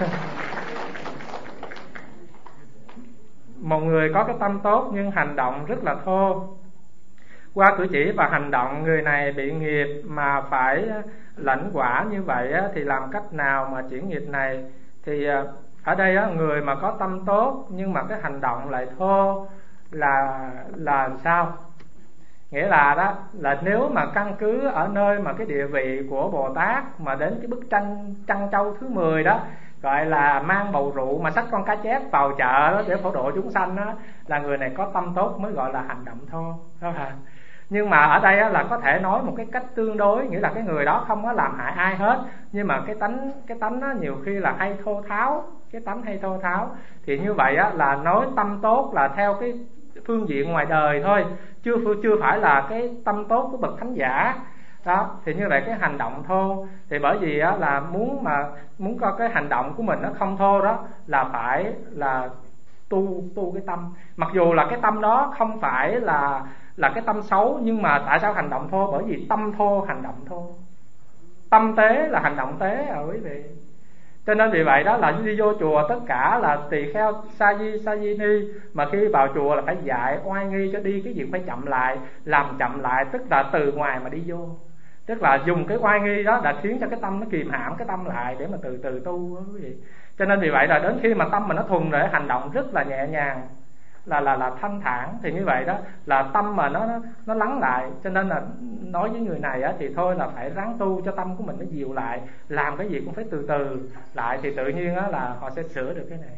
Một người có cái tâm tốt nhưng hành động rất là thô. Qua cử chỉ và hành động người này bị nghiệp mà phải lãnh quả như vậy á, thì làm cách nào mà chuyển nghiệp này? Thì ở đây á, người mà có tâm tốt nhưng mà cái hành động lại thô là là làm sao? Nghĩa là đó là nếu mà căn cứ ở nơi mà cái địa vị của Bồ Tát mà đến cái bức tranh Trăng Châu thứ mười đó, gọi là mang bầu rượu mà xách con cá chép vào chợ đó để phổ độ chúng sanh đó, là người này có tâm tốt mới gọi là hành động thô, đó hả? Nhưng mà ở đây á, là có thể nói một cái cách tương đối, nghĩa là cái người đó không có làm hại ai hết, nhưng mà cái tánh cái tánh đó nhiều khi là hay thô tháo, cái tánh hay thô tháo. Thì như vậy á, là nói tâm tốt là theo cái phương diện ngoài đời thôi, chưa chưa phải là cái tâm tốt của bậc thánh giả đó. Thì như vậy cái hành động thô, thì bởi vì á, là muốn mà muốn có cái hành động của mình nó không thô đó, là phải là tu tu cái tâm. Mặc dù là cái tâm đó không phải là là cái tâm xấu, nhưng mà tại sao hành động thô? Bởi vì tâm thô hành động thô, tâm tế là hành động tế à quý vị. Cho nên vì vậy đó là đi vô chùa tất cả là tỳ kheo sa di sa di ni, mà khi vào chùa là phải dạy oai nghi cho đi cái việc phải chậm lại, làm chậm lại, tức là từ ngoài mà đi vô, tức là dùng cái oai nghi đó đã khiến cho cái tâm nó kìm hãm cái tâm lại để mà từ từ tu đó quý vị. Cho nên vì vậy là đến khi mà tâm mình nó thuần để hành động rất là nhẹ nhàng, là là là thanh thản, thì như vậy đó là tâm mà nó nó, nó lắng lại. Cho nên là nói với người này á, thì thôi là phải ráng tu cho tâm của mình nó dịu lại, làm cái gì cũng phải từ từ lại, thì tự nhiên á, là họ sẽ sửa được cái này.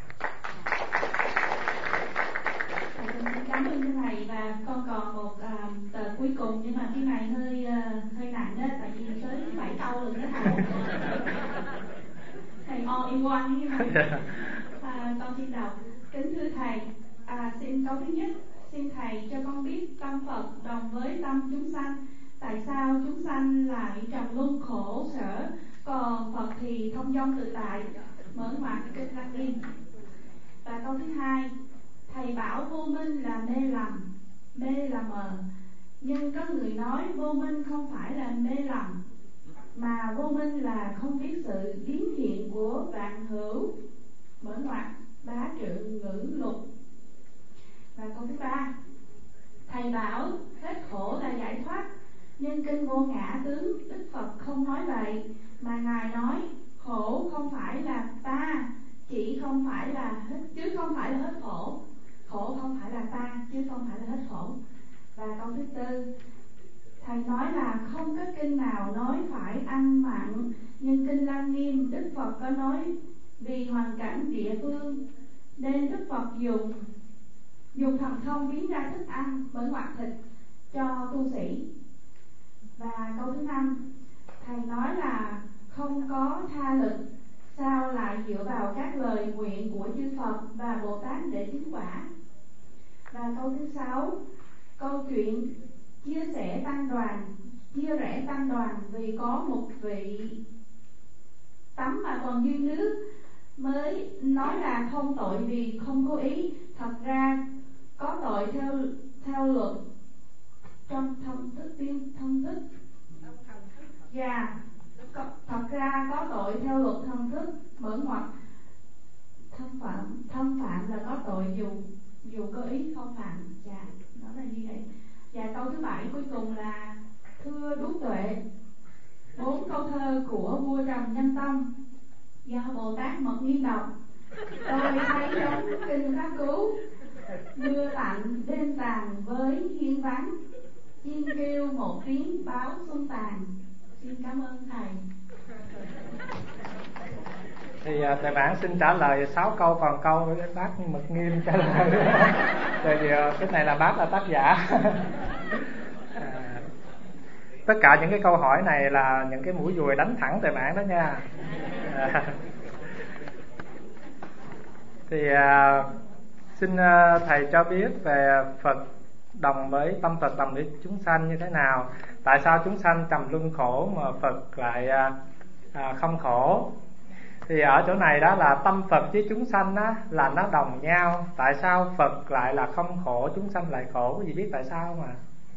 Cảm ơn thầy. Và con còn một uh, tờ cuối cùng, nhưng mà cái này hơi uh, hơi nặng đó, tại vì tới bảy câu rồi đó thầy. Thầy all in one như vậy. À, con xin đọc. Kính thưa thầy, à, xin câu thứ nhất, xin thầy cho con biết tâm Phật đồng với tâm chúng sanh, tại sao chúng sanh lại trầm luân khổ sở, còn Phật thì thông dong tự tại, mở ngoặt kinh Lăng Nghiêm. Và câu thứ hai, thầy bảo vô minh là mê lầm, mê là mờ, nhưng có người nói vô minh không phải là mê lầm, mà vô minh là không biết sự biến hiện của vạn hữu, mở ngoặt bá trượng ngữ lục. Và câu thứ ba, thầy bảo hết khổ là giải thoát, nhưng kinh Vô Ngã Tướng Đức Phật không nói vậy, mà ngài nói khổ không phải là ta, chỉ không phải là hết, chứ không phải là hết khổ, khổ không phải là ta, chứ không phải là hết khổ. Và câu thứ tư, thầy nói là không có kinh nào nói phải ăn mặn, nhưng kinh Lăng Nghiêm Đức Phật có nói vì hoàn cảnh địa phương nên Đức Phật dùng dùng thần thông biến ra thức ăn bởi ngoại thịt cho tu sĩ. Và câu thứ năm, thầy nói là không có tha lực, sao lại dựa vào các lời nguyện của chư Phật và Bồ Tát để chứng quả. Và câu thứ sáu, câu chuyện chia sẻ tăng đoàn, chia rẽ tăng đoàn vì có một vị tắm mà còn dư nước, mới nói là không tội vì không cố ý, thật ra có tội theo theo luật trong thông thức tiên thông thức. Dạ, yeah. Thật ra có tội theo luật thông thức, mở ngoặt thân phạm, thân phạm là có tội dù dù có ý không phạm. Dạ, yeah. Đó là như vậy. Và câu thứ bảy cuối cùng là thưa Đú Tuệ, bốn câu thơ của vua Trần Nhân Tông do Bồ Tát Mật Nghiêm đọc, tôi thấy giống kinh Pháp Cú, mưa lạnh đêm tàn với hiên vắng, chim kêu một tiếng báo xuân tàn. Xin cảm ơn thầy. Thì uh, thầy bản xin trả lời sáu câu, còn câu với bác Mật Nghiêm trả lời. Tại vì uh, cái này là bác là tác giả. À, tất cả những cái câu hỏi này là những cái mũi dùi đánh thẳng thầy bản đó nha. À, thì uh, xin uh, thầy cho biết về Phật đồng với tâm Phật đồng với chúng sanh như thế nào, tại sao chúng sanh trầm luân khổ mà Phật lại uh, uh, không khổ. Thì ở chỗ này đó là tâm Phật với chúng sanh đó là nó đồng nhau. Tại sao Phật lại là không khổ, chúng sanh lại khổ? Có gì biết tại sao mà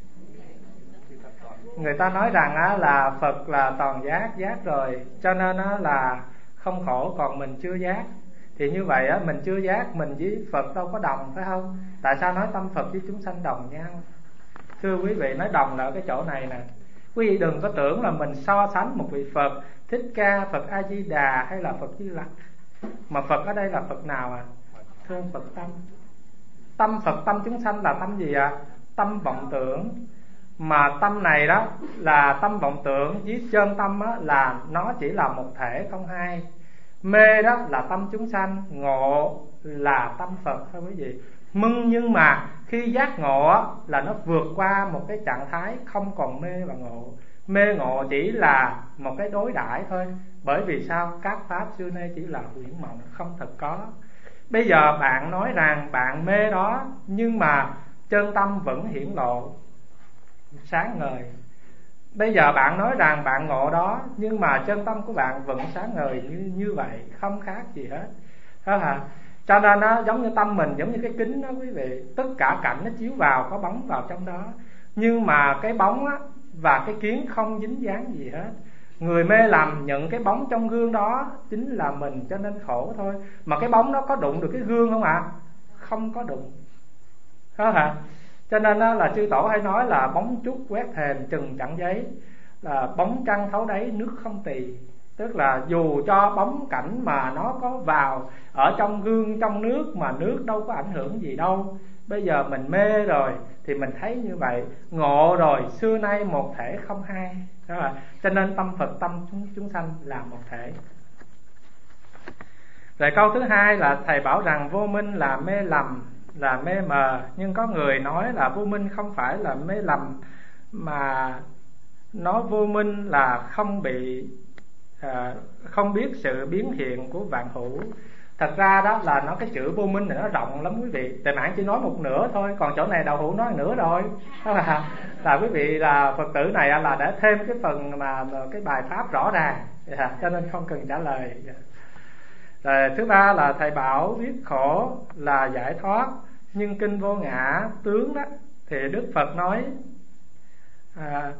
người ta nói rằng á, là Phật là toàn giác, giác rồi, cho nên á, là không khổ, còn mình chưa giác. Thì như vậy á, mình chưa giác, mình với Phật đâu có đồng, phải không? Tại sao nói tâm Phật với chúng sanh đồng nhau? Thưa quý vị, nói đồng là ở cái chỗ này nè. Quý vị đừng có tưởng là mình so sánh một vị Phật Thích Ca, Phật A Di Đà hay là Phật Di Lặc. Mà Phật ở đây là Phật nào à? Thưa Phật tâm. Tâm Phật, tâm chúng sanh là tâm gì ạ? À? Tâm vọng tưởng. Mà tâm này đó là tâm vọng tưởng với chân tâm á, là nó chỉ là một thể không hai. Mê đó là tâm chúng sanh, ngộ là tâm Phật thôi quý vị. Mưng nhưng mà khi giác ngộ là nó vượt qua một cái trạng thái không còn mê và ngộ. Mê ngộ chỉ là một cái đối đãi thôi. Bởi vì sao? Các pháp xưa nay chỉ là huyễn mộng, không thật có. Bây giờ bạn nói rằng bạn mê đó, nhưng mà chân tâm vẫn hiển lộ sáng ngời. Bây giờ bạn nói rằng bạn ngộ đó, nhưng mà chân tâm của bạn vẫn sáng ngời như, như vậy, không khác gì hết. Đó là cho nên nó giống như tâm mình, giống như cái kính đó quý vị. Tất cả cảnh nó chiếu vào, có bóng vào trong đó, nhưng mà cái bóng á, và cái kiến không dính dáng gì hết. Người mê lầm nhận cái bóng trong gương đó chính là mình, cho nên khổ thôi. Mà cái bóng nó có đụng được cái gương không ạ? À? Không có đụng. Đó hả? Cho nên là chư tổ hay nói là bóng trúc quét thềm chừng chẳng giấy, là bóng trăng thấu đáy nước không tì. Tức là dù cho bóng cảnh mà nó có vào ở trong gương, trong nước, mà nước đâu có ảnh hưởng gì đâu. Bây giờ mình mê rồi thì mình thấy như vậy. Ngộ rồi xưa nay một thể không hai. Đó là, cho nên tâm Phật tâm chúng, chúng sanh là một thể. Rồi câu thứ hai là thầy bảo rằng vô minh là mê lầm, là mê mờ. Nhưng có người nói là vô minh không phải là mê lầm, mà nó vô minh là không bị à, không biết sự biến hiện của vạn hữu. Thật ra đó là nó cái chữ vô minh này nó rộng lắm quý vị. Tại mạng chỉ nói một nửa thôi, còn chỗ này đạo hữu nói một nửa rồi. Đó là, là quý vị là Phật tử này là để thêm cái phần mà cái bài pháp rõ ràng, yeah, cho nên không cần trả lời. Yeah. Rồi thứ ba là thầy bảo biết khổ là giải thoát, nhưng kinh Vô Ngã tướng đó thì Đức Phật nói à,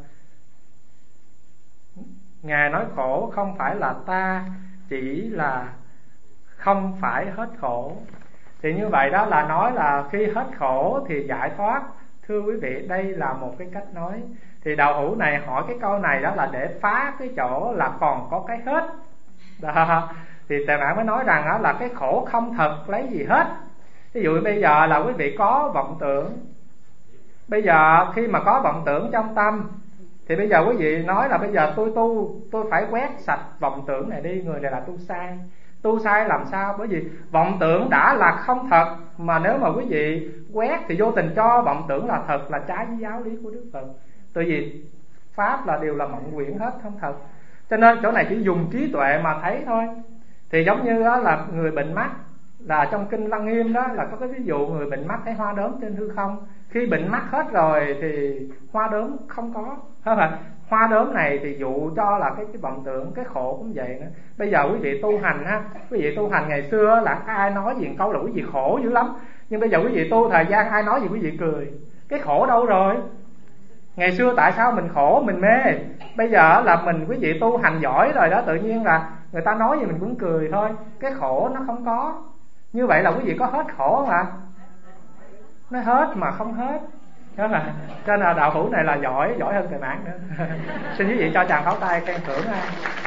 Ngài nói khổ không phải là ta, chỉ là không phải hết khổ. Thì như vậy đó là nói là khi hết khổ thì giải thoát. Thưa quý vị, đây là một cái cách nói. Thì đạo hữu này hỏi cái câu này đó là để phá cái chỗ là còn có cái hết đó. Thì Tề Mạng mới nói rằng đó là cái khổ không thật lấy gì hết. Ví dụ bây giờ là quý vị có vọng tưởng. Bây giờ khi mà có vọng tưởng trong tâm thì bây giờ quý vị nói là bây giờ tôi tu, tôi phải quét sạch vọng tưởng này đi. Người này là tu sai. Tu sai làm sao? Bởi vì vọng tưởng đã là không thật, mà nếu mà quý vị quét thì vô tình cho vọng tưởng là thật, là trái với giáo lý của Đức Phật. Tại vì pháp là đều là mộng quyển hết, không thật. Cho nên chỗ này chỉ dùng trí tuệ mà thấy thôi. Thì giống như đó là người bệnh mắt, là trong kinh Lăng Nghiêm đó là có cái ví dụ người bệnh mắt thấy hoa đốm trên hư không. Khi bệnh mắt hết rồi thì hoa đốm không có, phải không? Hoa đốm này thì dụ cho là cái, cái vọng tưởng, cái khổ cũng vậy nữa. Bây giờ quý vị tu hành ha, quý vị tu hành ngày xưa là ai nói gì câu là quý vị khổ dữ lắm. Nhưng bây giờ quý vị tu thời gian ai nói gì quý vị cười. Cái khổ đâu rồi? Ngày xưa tại sao mình khổ, mình mê? Bây giờ là mình quý vị tu hành giỏi rồi đó, tự nhiên là người ta nói gì mình cũng cười thôi. Cái khổ nó không có. Như vậy là quý vị có hết khổ không ạ? Nó hết mà không hết. Đó là, cho nên là đạo hữu này là giỏi, giỏi hơn Thầy Mãn nữa. Xin quý vị cho chàng pháo tay khen thưởng ha.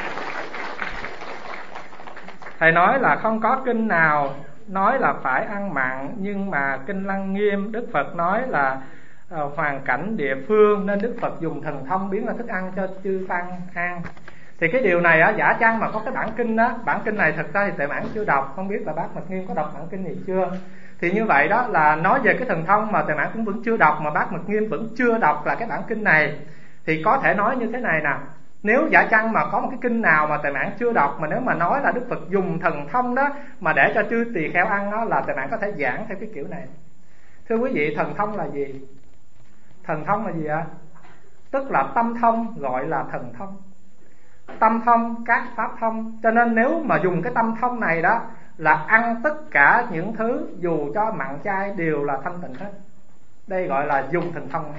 Thầy nói là không có kinh nào nói là phải ăn mặn, nhưng mà kinh Lăng Nghiêm Đức Phật nói là uh, hoàn cảnh địa phương nên Đức Phật dùng thần thông biến là thức ăn cho chư tăng ăn. Thì cái điều này á, giả chăng mà có cái bản kinh đó. Bản kinh này thật ra thì Tệ Mãn chưa đọc, không biết là bác Mật Nghiêm có đọc bản kinh này chưa. Thì như vậy đó là nói về cái thần thông mà Tề Mãn cũng vẫn chưa đọc, mà bác Mật Nghiêm vẫn chưa đọc là cái bản kinh này. Thì có thể nói như thế này nè, nếu giả chăng mà có một cái kinh nào mà Tề Mãn chưa đọc, mà nếu mà nói là Đức Phật dùng thần thông đó mà để cho chư tỳ kheo ăn đó, là Tề Mãn có thể giảng theo cái kiểu này. Thưa quý vị, thần thông là gì? Thần thông là gì ạ? Tức là tâm thông gọi là thần thông. Tâm thông các pháp thông. Cho nên nếu mà dùng cái tâm thông này đó là ăn tất cả những thứ dù cho mặn chay đều là thanh tịnh hết. Đây gọi là dùng thần thông.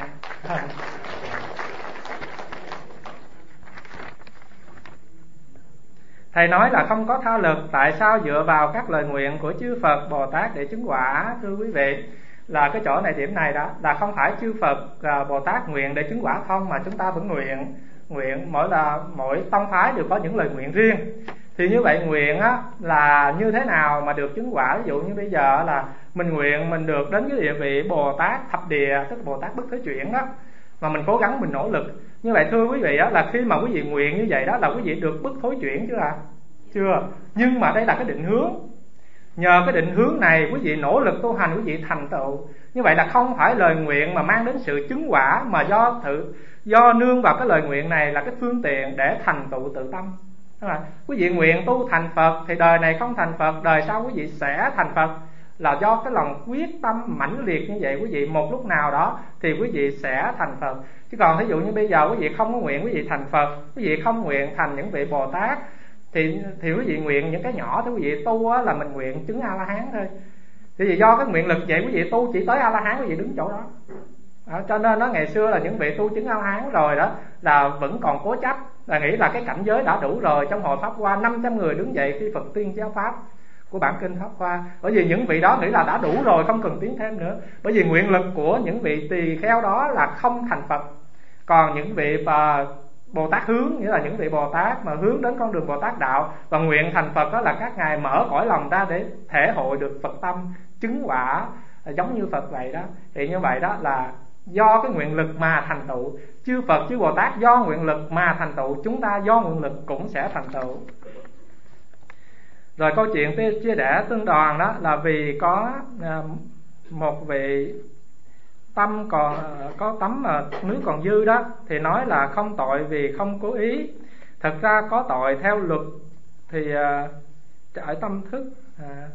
Thầy nói là không có tha lực. Tại sao dựa vào các lời nguyện của chư Phật Bồ Tát để chứng quả? Thưa quý vị, là cái chỗ này, điểm này đó là không phải chư Phật Bồ Tát nguyện để chứng quả không, mà chúng ta vẫn nguyện. Nguyện mỗi là mỗi tông phái đều có những lời nguyện riêng. Thì như vậy nguyện á là như thế nào mà được chứng quả? Ví dụ như bây giờ là mình nguyện mình được đến cái địa vị Bồ Tát thập địa, tức là Bồ Tát bất thối chuyển đó, mà mình cố gắng mình nỗ lực. Như vậy thưa quý vị á, là khi mà quý vị nguyện như vậy đó là quý vị được bất thối chuyển chưa ạ? À? Chưa. Nhưng mà đây là cái định hướng. Nhờ cái định hướng này quý vị nỗ lực tu hành, quý vị thành tựu. Như vậy là không phải lời nguyện mà mang đến sự chứng quả, mà do thử do nương vào cái lời nguyện này là cái phương tiện để thành tựu tự tâm. Quý vị nguyện tu thành Phật thì đời này không thành Phật, đời sau quý vị sẽ thành Phật, là do cái lòng quyết tâm mãnh liệt như vậy. Quý vị một lúc nào đó thì quý vị sẽ thành Phật. Chứ còn ví dụ như bây giờ quý vị không có nguyện quý vị thành Phật, quý vị không nguyện thành những vị Bồ Tát, thì thì quý vị nguyện những cái nhỏ thì quý vị tu á, là mình nguyện chứng A La Hán thôi. Thì vì do cái nguyện lực vậy, quý vị tu chỉ tới A La Hán quý vị đứng chỗ đó. Đó, cho nên nó ngày xưa là những vị tu chứng A La Hán rồi đó là vẫn còn cố chấp, là nghĩ là cái cảnh giới đã đủ rồi. Trong hội Pháp Hoa năm trăm người đứng dậy khi Phật tuyên giáo pháp của bản kinh Pháp Hoa, bởi vì những vị đó nghĩ là đã đủ rồi, không cần tiến thêm nữa. Bởi vì nguyện lực của những vị tỳ kheo đó là không thành Phật. Còn những vị uh, Bồ Tát hướng, nghĩa là những vị Bồ Tát mà hướng đến con đường Bồ Tát đạo và nguyện thành Phật, đó là các ngài mở cõi lòng ra để thể hội được Phật tâm, chứng quả giống như Phật vậy đó. Thì như vậy đó là do cái nguyện lực mà thành tựu. Chư Phật, chư Bồ Tát do nguyện lực mà thành tựu, chúng ta do nguyện lực cũng sẽ thành tựu. Rồi câu chuyện chia đẻ tương đoàn đó là vì có một vị tâm còn có tấm mà nước còn dư đó, thì nói là không tội vì không cố ý. Thật ra có tội theo luật thì ở tâm thức. À,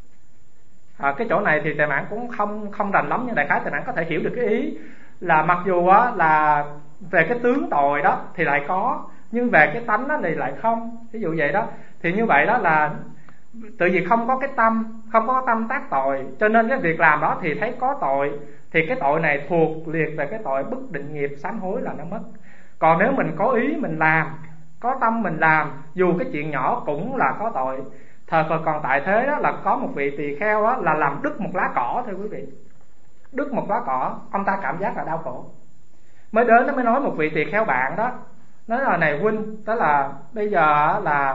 à, cái chỗ này thì Tề Mãn cũng không không rành lắm, nhưng đại khái Tề Mãn có thể hiểu được cái ý là mặc dù á, là về cái tướng tội đó thì lại có, nhưng về cái tánh đó thì lại không. Ví dụ vậy đó. Thì như vậy đó là tự vì không có cái tâm, không có tâm tác tội, cho nên cái việc làm đó thì thấy có tội. Thì cái tội này thuộc liệt về cái tội bất định nghiệp, sám hối là nó mất. Còn nếu mình có ý mình làm, có tâm mình làm, dù cái chuyện nhỏ cũng là có tội. Thời Phật còn tại thế đó là có một vị tỳ kheo đó là làm đứt một lá cỏ thôi quý vị. Đứt một lá cỏ, ông ta cảm giác là đau khổ. Mới đến nó mới nói một vị tỳ kheo bạn đó, nói là này huynh, đó là bây giờ là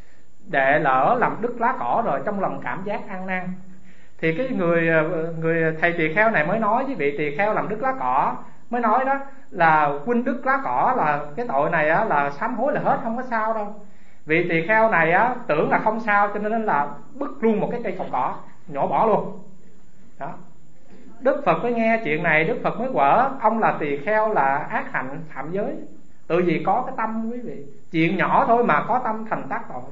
đệ lỡ làm đứt lá cỏ rồi, trong lòng cảm giác ăn năn. Thì cái người người thầy tỳ kheo này mới nói với vị tỳ kheo làm đứt lá cỏ, mới nói đó là huynh đứt lá cỏ là cái tội này á, là sám hối là hết, không có sao đâu. Vị tỳ kheo này á, tưởng là không sao cho nên là bứt luôn một cái cây cọc cỏ, nhổ bỏ luôn đó. Đức Phật mới nghe chuyện này, Đức Phật mới quở ông là tỳ kheo là ác hạnh phạm giới, tự vì có cái tâm quý vị. Chuyện nhỏ thôi mà có tâm thành tác tội.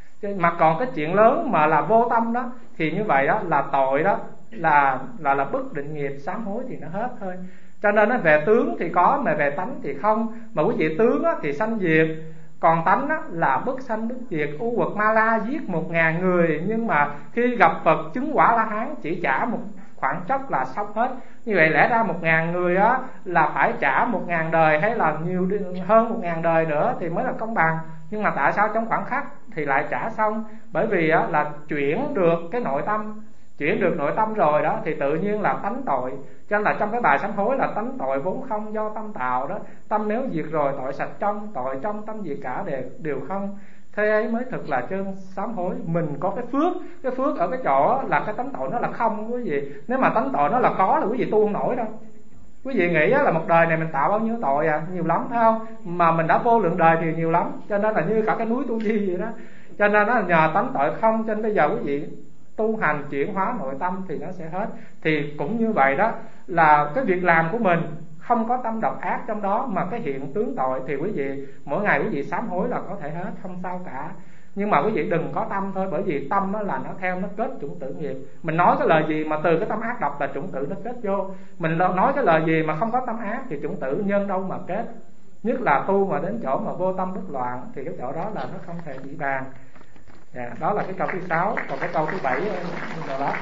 Mà còn cái chuyện lớn mà là vô tâm đó thì như vậy đó là tội đó, là là là bất định nghiệp, sám hối thì nó hết thôi. Cho nên nó về tướng thì có, mà về tánh thì không. Mà quý vị tướng á, thì sanh diệt, còn tánh á, là bất sanh bất diệt. U Quật Ma La giết một ngàn người, nhưng mà khi gặp Phật chứng quả La Hán chỉ trả một khoảng chốc là xong hết. Như vậy lẽ ra một ngàn người á, là phải trả một ngàn đời hay là nhiều hơn một ngàn đời nữa thì mới là công bằng. Nhưng mà tại sao trong khoảng khắc thì lại trả xong? Bởi vì á, là chuyển được cái nội tâm. Chuyển được nội tâm rồi đó thì tự nhiên là tánh tội. Cho nên là trong cái bài sám hối là tánh tội vốn không do tâm tạo đó. Tâm nếu diệt rồi tội sạch trong, tội trong tâm diệt cả đều, đều không. Thế ấy mới thực là chân sám hối. Mình có cái phước, cái phước ở cái chỗ là cái tánh tội nó là không quý vị. Nếu mà tánh tội nó là có là quý vị tu không nổi đâu. Quý vị nghĩ là một đời này mình tạo bao nhiêu tội à? Nhiều lắm phải không? Mà mình đã vô lượng đời thì nhiều lắm. Cho nên là như cả cái núi Tu Di vậy đó. Cho nên nó nhờ tánh tội không, cho nên bây giờ quý vị tu hành chuyển hóa nội tâm thì nó sẽ hết. Thì cũng như vậy đó, là cái việc làm của mình không có tâm độc ác trong đó, mà cái hiện tướng tội thì quý vị mỗi ngày quý vị sám hối là có thể hết, không sao cả. Nhưng mà quý vị đừng có tâm thôi, bởi vì tâm đó là nó theo nó kết chủng tử nghiệp. Mình nói cái lời gì mà từ cái tâm ác độc là chủng tử nó kết vô. Mình nói cái lời gì mà không có tâm ác thì chủng tử nhân đâu mà kết. Nhất là tu mà đến chỗ mà vô tâm bất loạn thì cái chỗ đó là nó không thể bị bàn. Dạ, đó là cái câu thứ sáu. Còn cái câu thứ bảy là đó.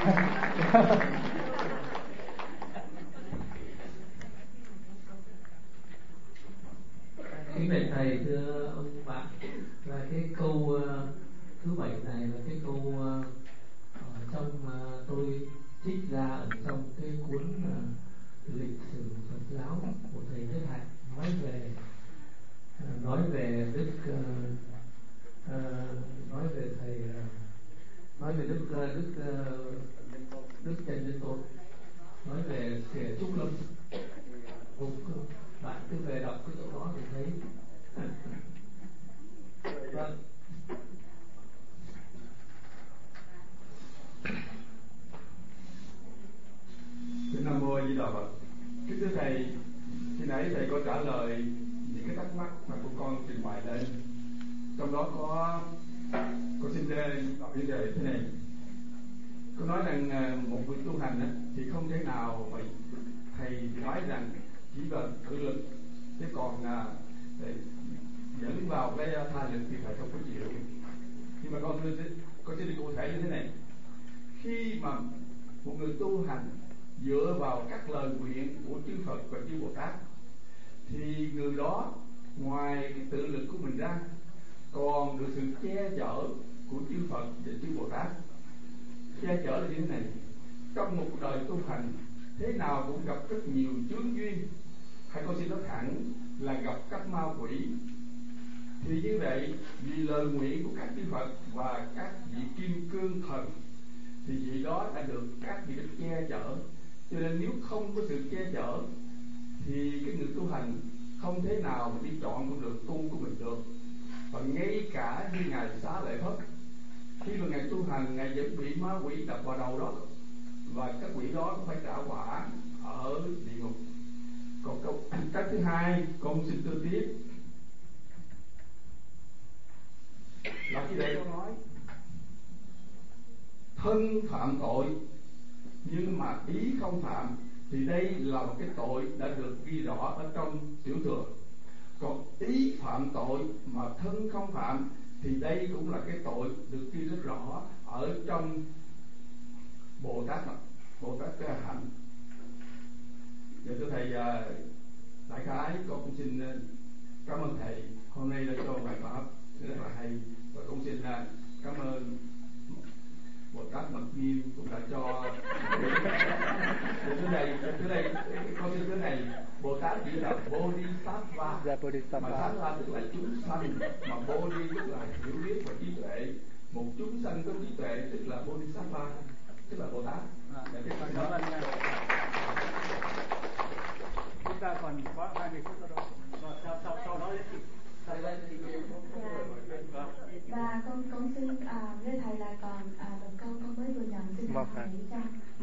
Kính bạch thầy, thưa ông bạn, là cái câu uh, thứ bảy này là cái câu uh, ở trong uh, tôi trích ra ở trong cái cuốn uh, lịch sử Phật giáo của thầy Thế Hạnh, nói về uh, nói về đức uh, uh, nói về thầy uh, nói về đức uh, đức uh, đức Trần Nhân Tốn, nói về Xỉa Trúc Lâm. Bạn cứ về đọc cái chỗ đó thì thấy trong đó có con xin đọc vấn đề thế này. Cô nói rằng một người tu hành á, thì không thể nào mà thầy nói rằng chỉ là tự lực, thế còn à, dẫn vào cái tha lực thì thầy không có chịu. Nhưng mà con con xin đi cụ thể như thế này. Khi mà một người tu hành dựa vào các lời nguyện của chư Phật và chư Bồ Tát, thì người đó ngoài cái tự lực của mình ra còn được sự che chở của chư Phật và chư Bồ Tát. Che chở là như thế này: trong một đời tu hành thế nào cũng gặp rất nhiều chướng duyên, hay con xin nói thẳng là gặp các ma quỷ. Thì như vậy, vì lời nguyện của các chư Phật và các vị kim cương thần, thì vị đó đã được các vị che chở. Cho nên nếu không có sự che chở thì cái người tu hành không thể nào mà đi chọn con đường tu của mình được. Và ngay cả như ngài Xá Lợi Phất, khi mà ngài tu hành, ngài vẫn bị ma quỷ đập vào đầu đó, và các quỷ đó cũng phải trả quả ở địa ngục. Còn câu cách thứ hai, con xin tư tiếp là khi đây có nói thân phạm tội nhưng mà ý không phạm, thì đây là một cái tội đã được ghi rõ ở trong tiểu thừa. Còn ý phạm tội mà thân không phạm, thì đây cũng là cái tội được ghi rất rõ ở trong Bồ Tát Bồ Tát Ca Hạnh. Vậy thưa thầy, đại khái con cũng xin cảm ơn thầy hôm nay đã cho bài pháp rất là hay, và cũng xin cảm ơn Bồ Tát Mật Nghiêm cũng đã cho. Thế này, thế này, con xin thế này, Bồ Tát chỉ là Bodhisattva, mà Sattva tức là chúng sanh, mà Bodhi tức là hiểu biết và trí tuệ. Một chúng sanh có trí tuệ tức là Bodhisattva, tức là Bồ Tát. Chúng ta còn có hai mươi phút nữa đâu. Rồi sau sau sau đó thì và con con xin à, với thầy là còn à, một câu con mới vừa nhận xin thầy nghĩ cho.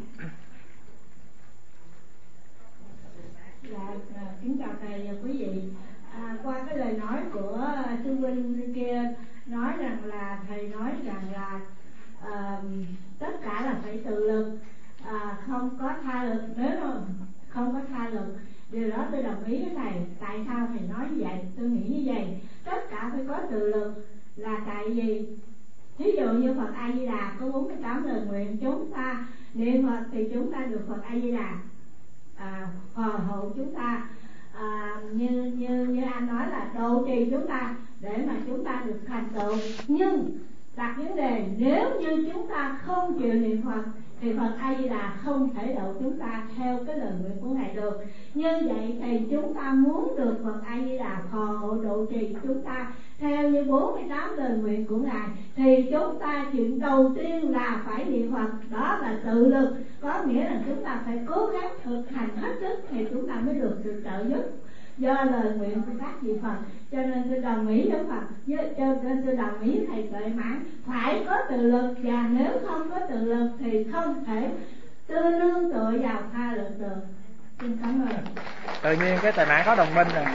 Dạ, à, kính chào thầy và quý vị. À, qua cái lời nói của sư huynh kia nói rằng là thầy nói rằng là à, tất cả là phải tự lực, à, không có tha lực. Nếu không có tha lực, điều đó tôi đồng ý với thầy. Tại sao thầy nói như vậy? Tôi nghĩ như vậy, tất cả phải có tự lực là tại vì ví dụ như Phật A Di Đà có bốn mươi tám lời nguyện, chúng ta niệm Phật thì chúng ta được Phật A Di Đà à, phò hộ chúng ta, à, như như như anh nói là độ trì chúng ta để mà chúng ta được thành tựu. Nhưng đặt vấn đề, nếu như chúng ta không chịu niệm Phật thì Phật A Di Đà không thể độ chúng ta theo cái lời nguyện của ngài được. Như vậy thì chúng ta muốn được Phật A Di Đà phò hộ độ trì chúng ta theo như bốn mươi tám lời nguyện của ngài, thì chúng ta chuyện đầu tiên là phải niệm Phật, đó là tự lực. Có nghĩa là chúng ta phải cố gắng thực hành hết sức thì chúng ta mới được sự trợ giúp do lời nguyện của các vị Phật. Cho nên tôi đồng ý với Phật, cho nên tôi đồng ý thầy Tuệ Mãn phải có tự lực, và nếu không có tự lực thì không thể tư nương tựa vào tha lực được. Xin cảm ơn. Tự nhiên cái Tuệ Mãn có đồng minh rồi.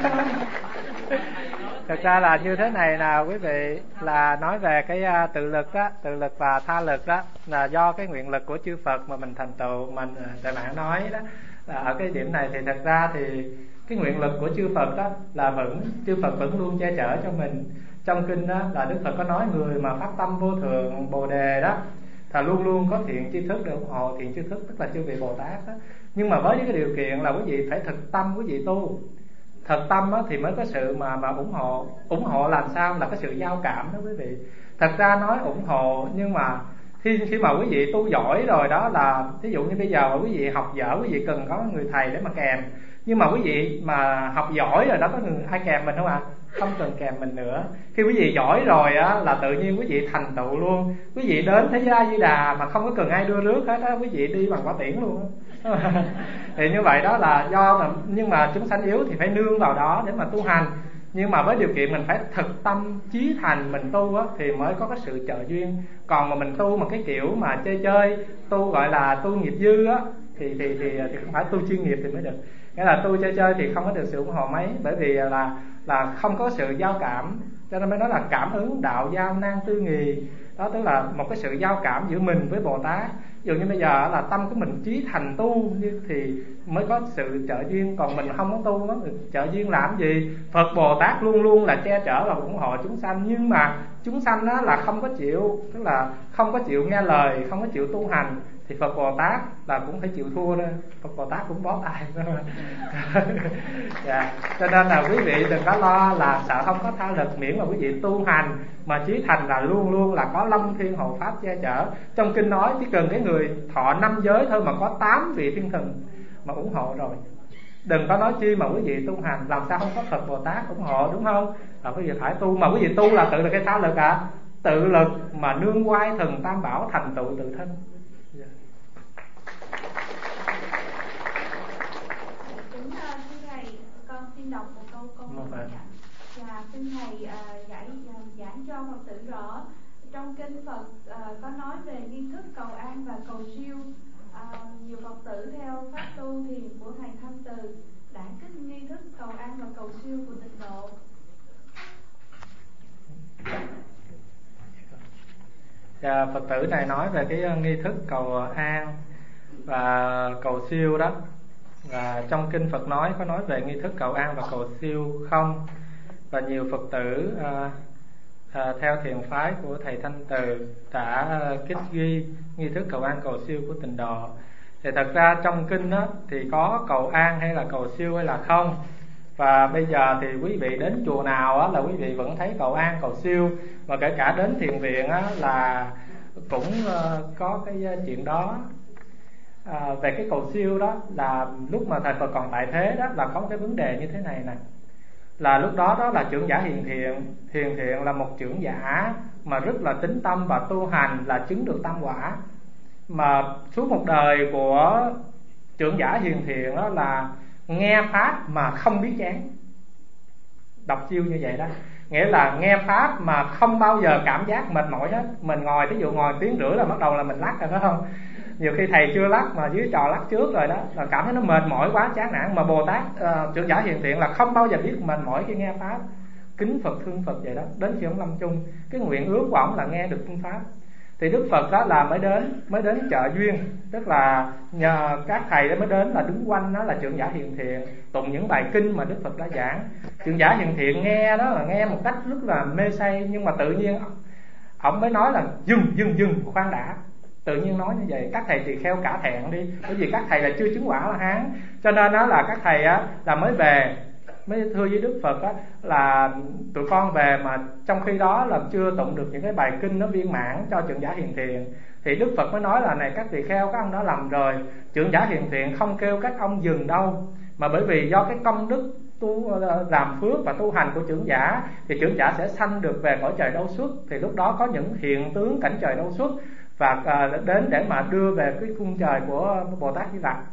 Thực ra là như thế này nè quý vị, là nói về cái uh, tự lực đó, tự lực và tha lực đó là do cái nguyện lực của chư Phật mà mình thành tựu. Mình uh, Tuệ Mãn nói đó là ở cái điểm này thì thật ra thì cái nguyện lực của chư Phật đó là vẫn chư Phật vẫn luôn che chở cho mình. Trong kinh đó là Đức Phật có nói người mà phát tâm vô thượng Bồ đề đó là luôn luôn có thiện tri thức để ủng hộ. Thiện tri thức tức là chư vị Bồ Tát đó. Nhưng mà với những cái điều kiện là quý vị phải thực tâm quý vị tu. Thật tâm á, thì mới có sự mà mà ủng hộ. Ủng hộ làm sao? Là cái sự giao cảm đó quý vị. Thật ra nói ủng hộ, nhưng mà khi khi mà quý vị tu giỏi rồi đó, là ví dụ như bây giờ mà quý vị học dở, quý vị cần có người thầy để mà kèm. Nhưng mà quý vị mà học giỏi rồi đó, có người ai kèm mình không ạ? À? Không cần kèm mình nữa. Khi quý vị giỏi rồi á, là tự nhiên quý vị thành tựu luôn. Quý vị đến thế giới A Di Đà mà không có cần ai đưa rước hết á, quý vị đi bằng quả tiễn luôn. Thì như vậy đó là do là, nhưng mà chúng sanh yếu thì phải nương vào đó để mà tu hành. Nhưng mà với điều kiện mình phải thực tâm chí thành mình tu á, thì mới có cái sự trợ duyên. Còn mà mình tu một cái kiểu mà chơi chơi, tu gọi là tu nghiệp dư á, thì thì thì thì không phải tu chuyên nghiệp thì mới được. Nghĩa là tu chơi chơi thì không có được sự ủng hộ mấy, bởi vì là là không có sự giao cảm Cho nên mới nói là cảm ứng đạo giao nan tư nghì. Đó tức là một cái sự giao cảm giữa mình với Bồ Tát. Ví dụ như bây giờ là tâm của mình chí thành tu thì mới có sự trợ duyên. Còn mình không có tu đó, trợ duyên làm gì? Phật Bồ Tát luôn luôn là che chở và ủng hộ chúng sanh. Nhưng mà chúng sanh đó là không có chịu, tức là không có chịu nghe lời, không có chịu tu hành, thì Phật Bồ Tát là cũng phải chịu thua đó. Phật Bồ Tát cũng bó tay đó. Dạ. Cho nên là quý vị đừng có lo là sợ không có tha lực, miễn là quý vị tu hành mà chí thành là luôn luôn là có Long Thiên Hộ Pháp che chở. Trong kinh nói chỉ cần cái người thọ năm giới thôi mà có tám vị thiên thần mà ủng hộ rồi. Đừng có nói chi mà quý vị tu hành, làm sao không có Phật Bồ Tát ủng hộ, đúng không? Là quý vị phải tu, mà quý vị tu là tự là cái tha lực ạ, à? Tự lực mà nương quay thần Tam Bảo thành tựu tự thân. Yeah. Kính thưa thầy, con xin đọc một câu câu hỏi. Và xin thầy uh, giải uh, giảng cho Phật tử rõ. Trong kinh Phật uh, có nói về nghi thức cầu an và cầu siêu. Uh, nhiều Phật tử theo pháp tu thiền của thầy Thanh Từ đã kích nghi thức cầu an và cầu siêu của Tịnh Độ. Và Phật tử này nói về cái nghi thức cầu an và cầu siêu đó. Và trong kinh Phật nói có nói về nghi thức cầu an và cầu siêu không? Và nhiều Phật tử à, à, theo thiền phái của thầy Thanh Từ đã à, kích ghi nghi thức cầu an cầu siêu của Tịnh Độ. Thì thật ra trong kinh đó thì có cầu an hay là cầu siêu hay là không. Và bây giờ thì quý vị đến chùa nào á, là quý vị vẫn thấy cầu an cầu siêu. Và kể cả đến thiền viện á, là cũng uh, có cái chuyện đó. À, về cái cầu siêu đó là lúc mà thầy Phật còn tại thế đó là có cái vấn đề như thế này nè. Là lúc đó đó là trưởng giả hiền thiện. Hiền thiện là một trưởng giả mà rất là tín tâm và tu hành, là chứng được tam quả. Mà suốt một đời của trưởng giả hiền thiện đó là nghe pháp mà không biết chán. Đọc chiêu như vậy đó, nghĩa là nghe pháp mà không bao giờ cảm giác mệt mỏi hết. Mình ngồi, ví dụ ngồi tiếng rưỡi là bắt đầu là mình lắc rồi, phải không? Nhiều khi thầy chưa lắc mà dưới trò lắc trước rồi đó, là cảm thấy nó mệt mỏi quá, chán nản. Mà Bồ Tát uh, trưởng giả hiền thiện là không bao giờ biết mệt mỏi khi nghe pháp, kính Phật thương Phật vậy đó. Đến khi ông lâm chung, cái nguyện ước của ông là nghe được phương pháp. Thì Đức Phật đó là mới đến mới đến trợ duyên, tức là nhờ các thầy đó mới đến là đứng quanh đó là trưởng giả hiền thiện, tụng những bài kinh mà Đức Phật đã giảng. Trưởng giả hiền thiện nghe đó là nghe một cách rất là mê say, nhưng mà tự nhiên ông mới nói là dừng dừng dừng khoan đã. Tự nhiên nói như vậy, các thầy tỳ kheo cả thẹn đi, bởi vì các thầy là chưa chứng quả A La Hán. Cho nên đó là các thầy á là mới về mới thưa với Đức Phật á, là tụi con về mà trong khi đó là chưa tụng được những cái bài kinh nó viên mãn cho trưởng giả hiền thiện. Thì Đức Phật mới nói là này các tỳ kheo, các ông đã lầm rồi. Trưởng giả hiền thiện không kêu các ông dừng đâu, mà bởi vì do cái công đức tu làm phước và tu hành của trưởng giả thì trưởng giả sẽ sanh được về cõi trời Đâu Xuất. Thì lúc đó có những hiện tướng cảnh trời Đâu Xuất và đến để mà đưa về cái cung trời của Bồ Tát Di Lặc.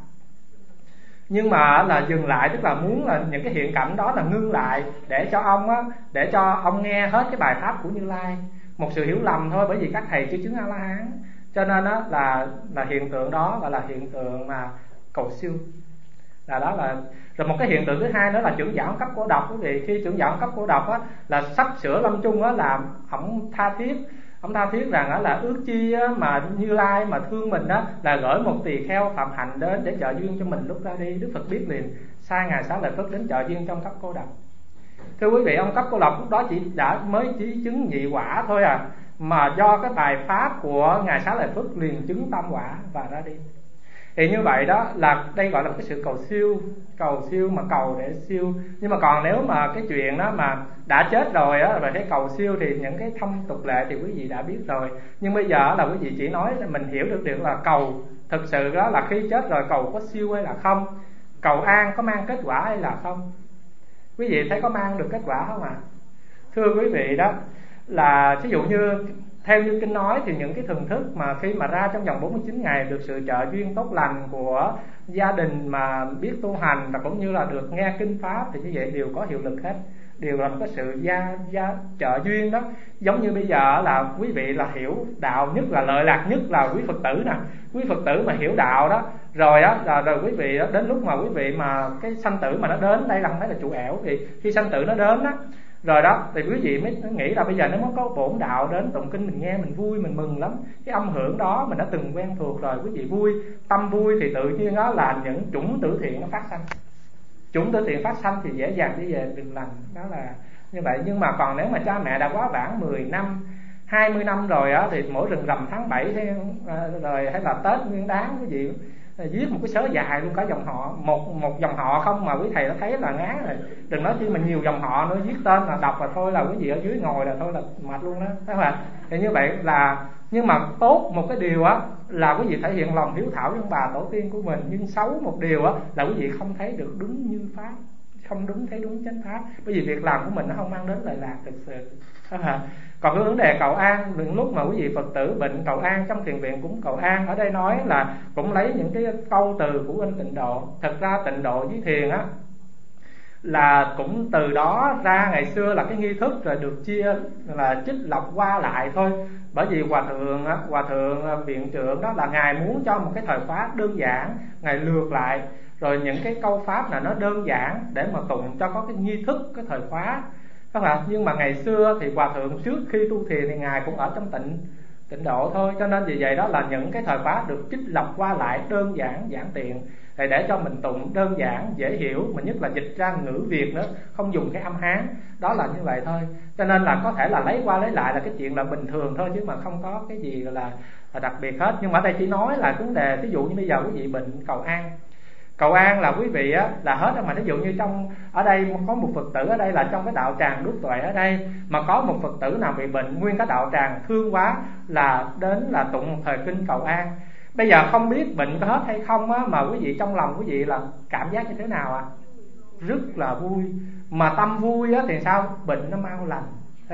Nhưng mà là dừng lại, tức là muốn là những cái hiện cảnh đó là ngưng lại để cho ông á, để cho ông nghe hết cái bài pháp của Như Lai. Một sự hiểu lầm thôi, bởi vì các thầy chưa chứng A La Hán. Cho nên đó là là hiện tượng đó gọi là hiện tượng mà cầu siêu. Là đó là rồi một cái hiện tượng thứ hai nữa là trưởng giả cấp cô độc quý vị. Khi trưởng giả cấp cô độc á là sắp sửa lâm chung á, là ổng tha thiết Ông tha thiết rằng á, là ước chi á, mà Như Lai mà thương mình đó là gửi một tỳ kheo phạm hạnh đến để trợ duyên cho mình lúc ra đi. Đức Phật biết liền, sai Ngài Xá Lợi Phất đến trợ duyên trong cấp cô độc. Thưa quý vị, ông cấp cô độc lúc đó chỉ đã mới chỉ chứng nhị quả thôi à, mà do cái bài pháp của Ngài Xá Lợi Phất liền chứng tam quả và ra đi. Thì như vậy đó là đây gọi là cái sự cầu siêu, cầu siêu mà cầu để siêu. Nhưng mà còn nếu mà cái chuyện đó mà đã chết rồi đó và cái cầu siêu thì những cái thông tục lệ thì quý vị đã biết rồi. Nhưng bây giờ là quý vị chỉ nói mình hiểu được điều là cầu. Thực sự đó là khi chết rồi cầu có siêu hay là không, cầu an có mang kết quả hay là không. Quý vị thấy có mang được kết quả không ạ? À? Thưa quý vị đó là ví dụ như theo như kinh nói thì những cái thần thức mà khi mà ra trong vòng bốn mươi chín ngày được sự trợ duyên tốt lành của gia đình mà biết tu hành và cũng như là được nghe kinh pháp thì như vậy đều có hiệu lực hết, đều là có sự gia gia trợ duyên đó. Giống như bây giờ là quý vị là hiểu đạo nhất là lợi lạc nhất là quý Phật tử nè, quý Phật tử mà hiểu đạo đó rồi đó là rồi quý vị đó, đến lúc mà quý vị mà cái sanh tử mà nó đến, đây là không phải là chủ ẻo, vì khi sanh tử nó đến đó Rồi đó, thì quý vị mới nghĩ là bây giờ nếu mới có bổn đạo đến tụng kinh mình nghe mình vui, mình mừng lắm. Cái âm hưởng đó mình đã từng quen thuộc rồi, quý vị vui, tâm vui thì tự nhiên đó là những chủng tử thiện nó phát sanh. Chủng tử thiện phát sanh thì dễ dàng đi về đường lành, đó là như vậy. Nhưng mà còn nếu mà cha mẹ đã quá vãng mười năm, hai mươi năm rồi á, thì mỗi rừng rằm tháng bảy hay, rồi hay là Tết Nguyên Đán quý vị viết một cái sớ dài luôn cả dòng họ, một một dòng họ không mà quý thầy đã thấy là ngán rồi, đừng nói chi mình nhiều dòng họ nữa, viết tên là đọc là thôi là quý vị ở dưới ngồi là thôi là mệt luôn đó, đó là thì như vậy là. Nhưng mà tốt một cái điều á là quý vị thể hiện lòng hiếu thảo với ông bà tổ tiên của mình, nhưng xấu một điều á là quý vị không thấy được đúng như pháp, không đúng thấy đúng chánh pháp, bởi vì việc làm của mình nó không mang đến lợi lạc thực sự. Còn cái vấn đề cầu an, những lúc mà quý vị Phật tử bệnh cầu an, trong thiền viện cũng cầu an. Ở đây nói là cũng lấy những cái câu từ của bên Tịnh Độ. Thật ra Tịnh Độ với thiền á là cũng từ đó ra, ngày xưa là cái nghi thức rồi được chia là trích lọc qua lại thôi. Bởi vì hòa thượng á, hòa thượng viện trưởng đó là ngài muốn cho một cái thời pháp đơn giản, ngài lược lại rồi những cái câu pháp là nó đơn giản để mà tụng cho có cái nghi thức cái thời khóa. Không ạ? Nhưng mà ngày xưa thì hòa thượng trước khi tu thiền thì ngài cũng ở trong tịnh tịnh độ thôi, cho nên vì vậy đó là những cái thời khóa được trích lọc qua lại đơn giản giản tiện để để cho mình tụng đơn giản dễ hiểu, mà nhất là dịch ra ngữ Việt nữa, không dùng cái âm Hán, đó là như vậy thôi. Cho nên là có thể là lấy qua lấy lại là cái chuyện là bình thường thôi, chứ mà không có cái gì là, là đặc biệt hết. Nhưng mà ở đây chỉ nói là vấn đề, ví dụ như bây giờ quý vị bệnh cầu an. Cầu an là quý vị á, là hết á, mà ví dụ như trong ở đây có một Phật tử ở đây là trong cái đạo tràng Đức Tuệ ở đây mà có một Phật tử nào bị bệnh, nguyên cái đạo tràng thương quá là đến là tụng một thời kinh cầu an. Bây giờ không biết bệnh có hết hay không á, mà quý vị trong lòng quý vị là cảm giác như thế nào ạ? À? Rất là vui, mà tâm vui á thì sao? Bệnh nó mau lành.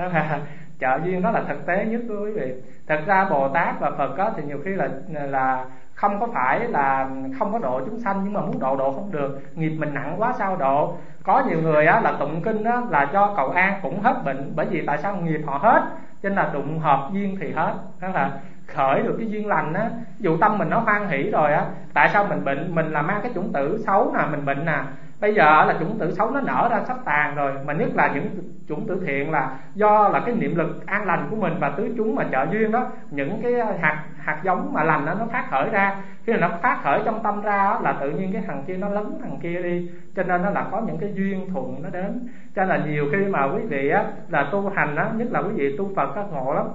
Trợ duyên đó là thực tế nhất của quý vị. Thật ra Bồ Tát và Phật á, thì nhiều khi là là không có phải là không có độ chúng sanh, nhưng mà muốn độ độ không được, nghiệp mình nặng quá sao độ. Có nhiều người á, là tụng kinh á, là cho cầu an cũng hết bệnh, bởi vì tại sao? Nghiệp họ hết, cho nên là tụng hợp duyên thì hết. Đó là khởi được cái duyên lành á. Dù tâm mình nó hoan hỷ rồi á, tại sao mình bệnh? Mình là mang cái chủng tử xấu nè, mình bệnh nè. Bây giờ là chủng tử xấu nó nở ra sắp tàn rồi, mà nhất là những chủng tử thiện là do là cái niệm lực an lành của mình và tứ chúng mà trợ duyên đó, những cái hạt hạt giống mà lành đó nó phát khởi ra. Khi mà nó phát khởi trong tâm ra đó, là tự nhiên cái thằng kia nó lấn thằng kia đi, cho nên nó là có những cái duyên thuận nó đến. Cho nên là nhiều khi mà quý vị á, là tu hành á, nhất là quý vị tu Phật có ngộ lắm.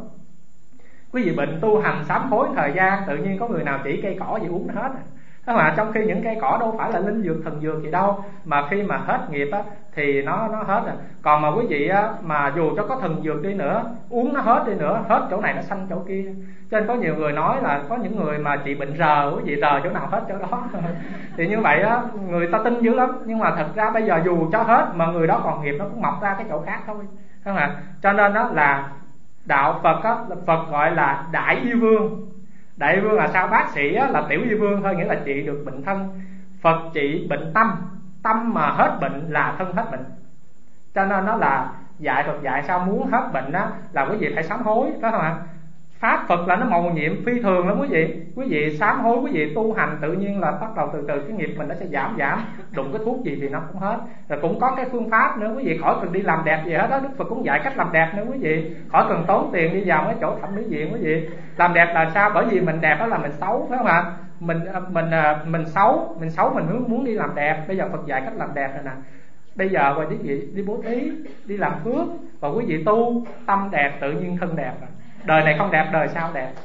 Quý vị bệnh tu hành sám hối thời gian, tự nhiên có người nào chỉ cây cỏ gì uống nó hết. Đó mà trong khi những cây cỏ đâu phải là linh dược thần dược gì đâu, mà khi mà hết nghiệp á thì nó nó hết rồi. Còn mà quý vị á, mà dù cho có thần dược đi nữa, uống nó hết đi nữa, hết chỗ này nó sanh chỗ kia. Cho nên có nhiều người nói là có những người mà chị bệnh rờ, quý vị rờ chỗ nào hết chỗ đó. Thì như vậy á, người ta tin dữ lắm. Nhưng mà thật ra bây giờ dù cho hết mà người đó còn nghiệp, nó cũng mọc ra cái chỗ khác thôi. Đúng không? Cho nên đó là đạo Phật á, Phật gọi là Đại Y Vương. Đại Y Vương là sao? Bác sĩ á, là tiểu Y Vương thôi, nghĩa là trị được bệnh thân. Phật trị bệnh tâm, tâm mà hết bệnh là thân hết bệnh. Cho nên nó là dạy Phật dạy sao muốn hết bệnh á, là quý vị phải sám hối, phải không ạ? Pháp Phật là nó mầu nhiệm phi thường lắm quý vị. Quý vị sám hối, quý vị tu hành, tự nhiên là bắt đầu từ từ cái nghiệp mình nó sẽ giảm giảm. Đụng cái thuốc gì thì nó cũng hết. Rồi cũng có cái phương pháp nữa, quý vị khỏi cần đi làm đẹp gì hết đó. Đức Phật cũng dạy cách làm đẹp nữa quý vị. Khỏi cần tốn tiền đi vào cái chỗ thẩm mỹ viện quý vị. Làm đẹp là sao? Bởi vì mình đẹp đó là mình xấu, phải không ạ? Mình mình mình xấu, mình xấu mình muốn đi làm đẹp. Bây giờ Phật dạy cách làm đẹp rồi nè. Bây giờ quý vị đi bố thí, đi làm phước, và quý vị tu, tâm đẹp tự nhiên thân đẹp rồi. Đời này không đẹp, đời sau đẹp.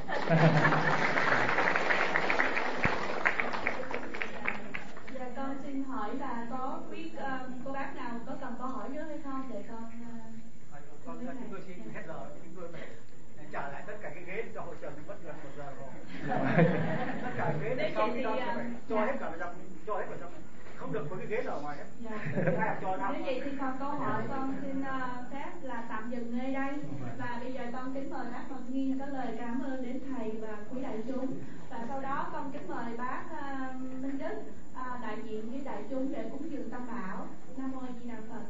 Dạ con xin hỏi là có biết uh, cô bác nào có cần câu hỏi nữa hay không để con uh, con chúng tôi xin hết giờ, chúng tôi phải trả lại tất cả cái ghế cho hội trường mất gần một giờ rồi. Tất cả ghế để sau khi đó phải cho hết cả vào trong, cho hết vào trong, không được có cái ghế nào ngoài hết. Dạ. Nếu vậy thì con câu hỏi con xin uh, phép là tạm dừng nơi đây, và bây giờ con kính mời bác Mật Nghiên có lời cảm ơn đến thầy và quý đại chúng, và sau đó con kính mời bác uh, Minh Đức uh, đại diện với đại chúng để cúng dường tam bảo. Nam mô A Di Đà Phật.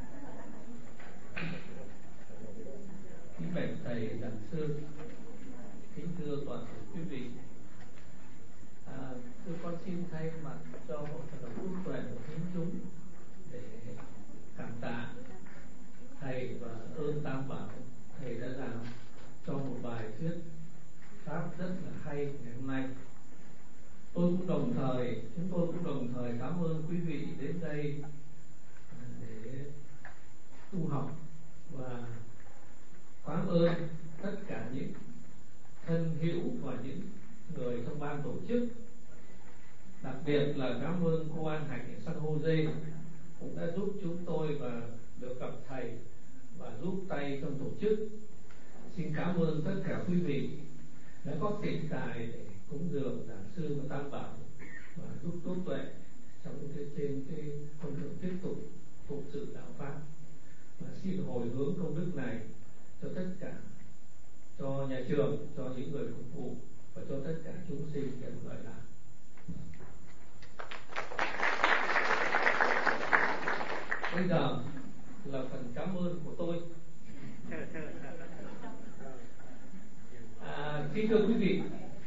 Kính bạch thầy giảng sư, kính thưa toàn thể quý vị. À, thưa con xin thay mặt cho hội Phật giáo Quốc tuệ và thính chúng để cảm tạ thầy và ơn Tam Bảo, thầy đã làm cho một bài thuyết pháp rất là hay ngày hôm nay. Tôi cũng đồng thời, chúng tôi cũng đồng thời cảm ơn quý vị đến đây để tu học, và cảm ơn tất cả những thân hữu và những người trong ban tổ chức. Đặc biệt là cảm ơn cô An Hạnh ở San Jose cũng đã giúp chúng tôi và được gặp thầy và giúp tay trong tổ chức. Xin cảm ơn tất cả quý vị đã có tình tài để cúng dường giảng sư và Tam Bảo và giúp tốt tuệ trong cái trên cái con đường tiếp tục phục sự đạo pháp. Và xin hồi hướng công đức này cho tất cả, cho nhà trường, cho những người phục vụ và cho tất cả chúng sinh trong đời lạc. Bây giờ là phần cảm ơn của tôi. À, kính thưa quý vị,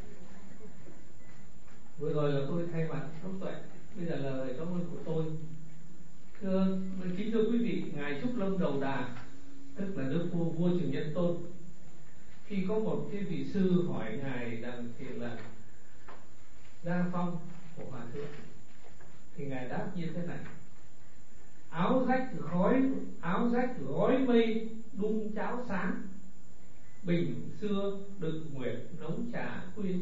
vừa rồi là tôi thay mặt tốt tuệ, bây giờ là lời cảm ơn của tôi. Thưa kính thưa quý vị, ngài Trúc Lâm Đầu Đà, tức là đức vua vua Trường Nhân Tôn, khi có một cái vị sư hỏi ngài rằng thì là gia phong của hòa thượng, thì ngài đáp như thế này: áo rách khói áo rách gói mây đun cháo sáng, bình xưa đựng nguyệt nấu trà khuya.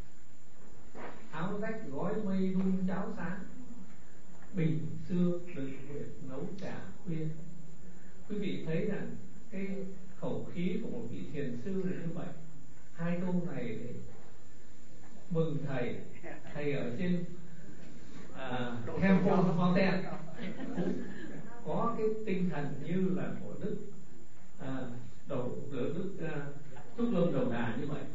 Áo rách gói mây đun cháo sáng, bình xưa đựng nguyệt nấu trà khuya. Quý vị thấy rằng cái khẩu khí của một vị thiền sư là như vậy. Hai câu này để mừng thầy. Thầy ở trên à, Temple Mountain có cái tinh thần như là của đức à, đầu đức à, Trúc Lâm Đầu Đà như vậy.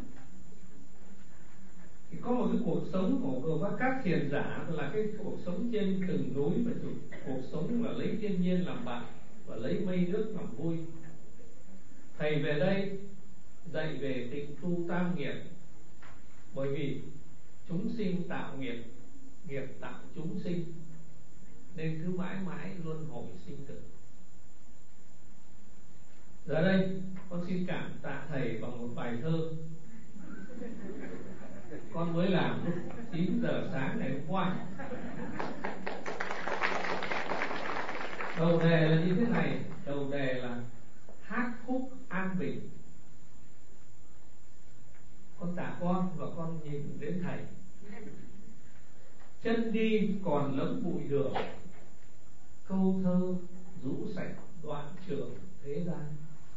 Thì có một cái cuộc sống của các các thiền giả là cái cuộc sống trên rừng núi, và cuộc sống là lấy thiên nhiên làm bạn và lấy mây nước làm vui. Thầy về đây dạy về tịnh tu tam nghiệp, bởi vì chúng sinh tạo nghiệp, nghiệp tạo chúng sinh, nên cứ mãi mãi luân hồi sinh tử. Giờ đây con xin cảm tạ thầy bằng một bài thơ con mới làm lúc chín giờ sáng ngày hôm qua. Đầu đề là như thế này, đầu đề là hát khúc an bình. Con tạ con và con nhìn đến thầy. Chân đi còn lấm bụi đường, câu thơ rũ sạch đoạn trường thế gian.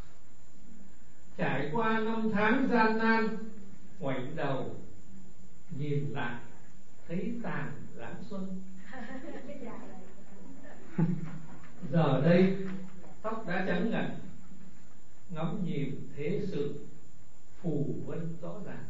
Trải qua năm tháng gian nan, ngoảnh đầu nhìn lại thấy tàn dáng xuân. Giờ đây tóc đã trắng ngần, ngắm nhìn thế sự phù vân rõ ràng.